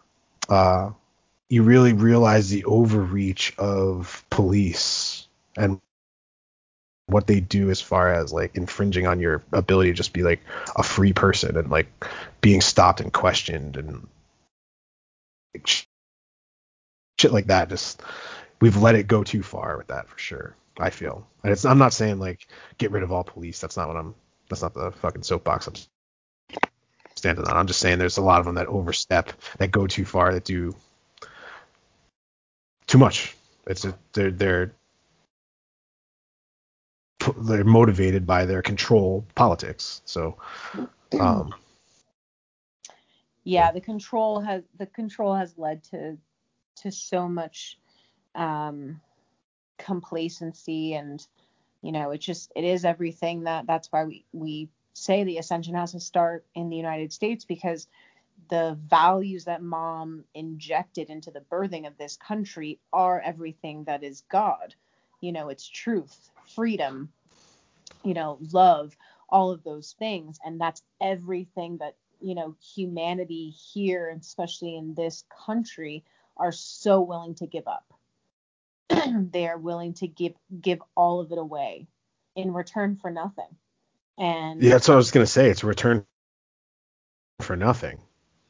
you really realize the overreach of police and what they do as far as like infringing on your ability to just be like a free person and like being stopped and questioned and like, shit like that. Just, we've let it go too far with that for sure. I feel. And I'm not saying like get rid of all police. That's not the fucking soapbox I'm standing on. I'm just saying there's a lot of them that overstep, that go too far, that do too much. They're motivated by their control politics. So Yeah, the control has led to so much complacency, and it is everything that's why we say the ascension has to start in the United States, because the values that Mom injected into the birthing of this country are everything that is God. It's truth, freedom, love, all of those things. And that's everything that, humanity here, especially in this country, are so willing to give up. They are willing to give all of it away in return for nothing. And yeah, that's what I was going to say. It's a return for nothing.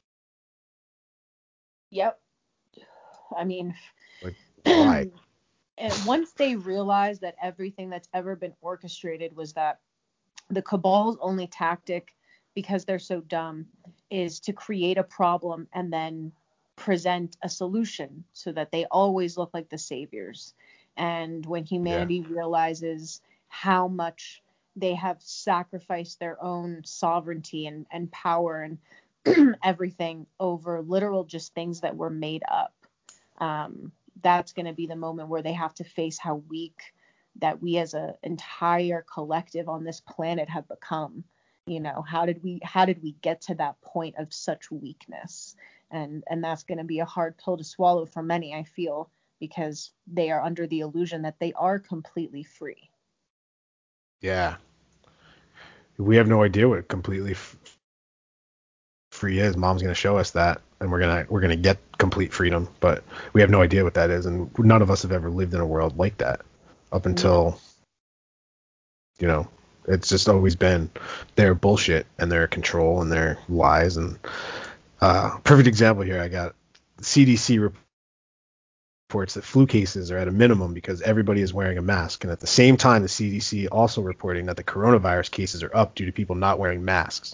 Yep. I mean, like, why? And once they realized that everything that's ever been orchestrated was that the cabal's only tactic, because they're so dumb, is to create a problem and then present a solution so that they always look like the saviors. And when humanity realizes how much they have sacrificed their own sovereignty and power and everything over literal just things that were made up, that's going to be the moment where they have to face how weak that we as an entire collective on this planet have become. How did we get to that point of such weakness? And that's going to be a hard pill to swallow for many, I feel, because they are under the illusion that they are completely free. Yeah. We have no idea what completely free is. Mom's going to show us that, and we're going to get complete freedom, but we have no idea what that is, and none of us have ever lived in a world like that up until it's just always been their bullshit and their control and their lies. And perfect example here, I got CDC reports that flu cases are at a minimum because everybody is wearing a mask, and at the same time the CDC also reporting that the coronavirus cases are up due to people not wearing masks.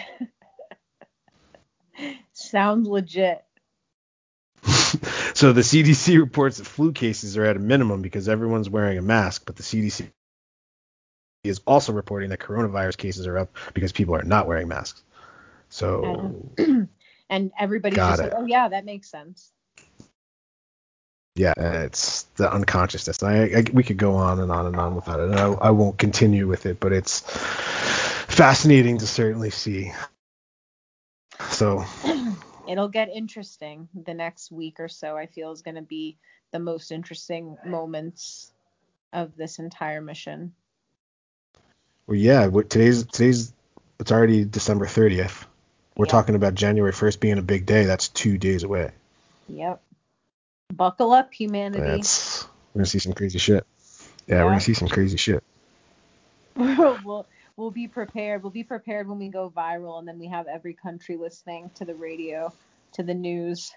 Sounds legit. So the CDC reports that flu cases are at a minimum because everyone's wearing a mask, but the CDC is also reporting that coronavirus cases are up because people are not wearing masks. So and everybody's just like, oh yeah, that makes sense. Yeah, it's the unconsciousness. We could go on and on and on without it, and I won't continue with it, but it's fascinating to certainly see. So it'll get interesting. The next week or so, I feel, is going to be the most interesting moments of this entire mission. Well, yeah, today's it's already December 30th. We're talking about January 1st being a big day. That's 2 days away. Yep. Buckle up, humanity. We're gonna see some crazy shit. Yeah, we're gonna see some crazy shit. We'll be prepared. We'll be prepared when we go viral, and then we have every country listening to the radio, to the news.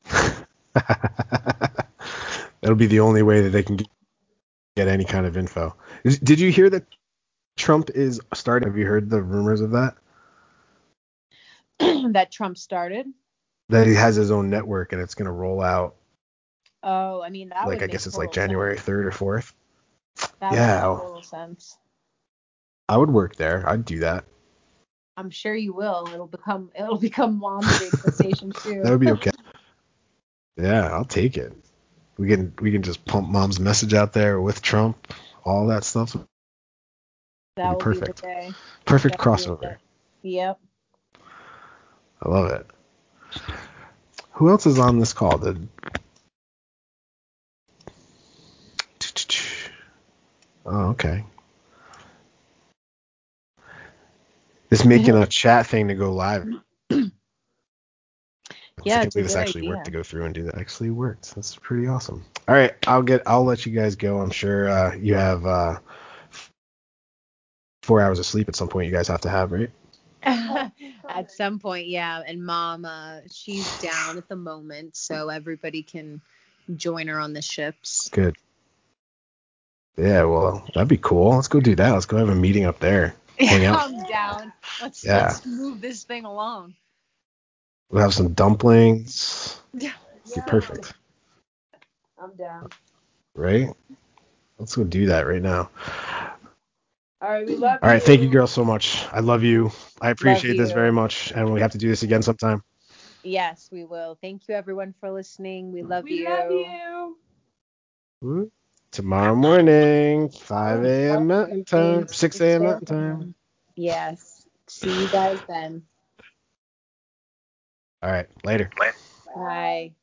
That'll be the only way that they can get any kind of info. Did you hear that Trump is starting? Have you heard the rumors of that? That Trump started? That he has his own network and it's going to roll out. Oh, I mean, that would I guess it's like sense. January 3rd or 4th. That would make total sense. I would work there. I'd do that. I'm sure you will. It'll become Mom's radio station too. That would be okay. Yeah, I'll take it. We can just pump Mom's message out there with Trump, all that stuff. That would be perfect. the day. Perfect crossover. Yep. I love it. Who else is on this call? Oh, okay. It's making a chat thing to go live. Yeah, I can't believe this actually worked to go through and do that. Actually worked. That's pretty awesome. All right, I'll let you guys go. I'm sure you have 4 hours of sleep at some point. You guys have to have, right? At some point, yeah. And Mom, she's down at the moment, so everybody can join her on the ships. Good. Yeah, well, that'd be cool. Let's go do that. Let's go have a meeting up there. Hang out. I'm down. Let's move this thing along. We'll have some dumplings. Yeah. Be perfect. I'm down. Right? Let's go do that right now. All right, we love you. All right, thank you, girls, so much. I love you. I appreciate this very much, and we have to do this again sometime. Yes, we will. Thank you, everyone, for listening. We love you. We love you. Tomorrow morning, 5 a.m. Mountain Time, 6 a.m. Mountain Time. Yes. See you guys then. All right. Later. Bye.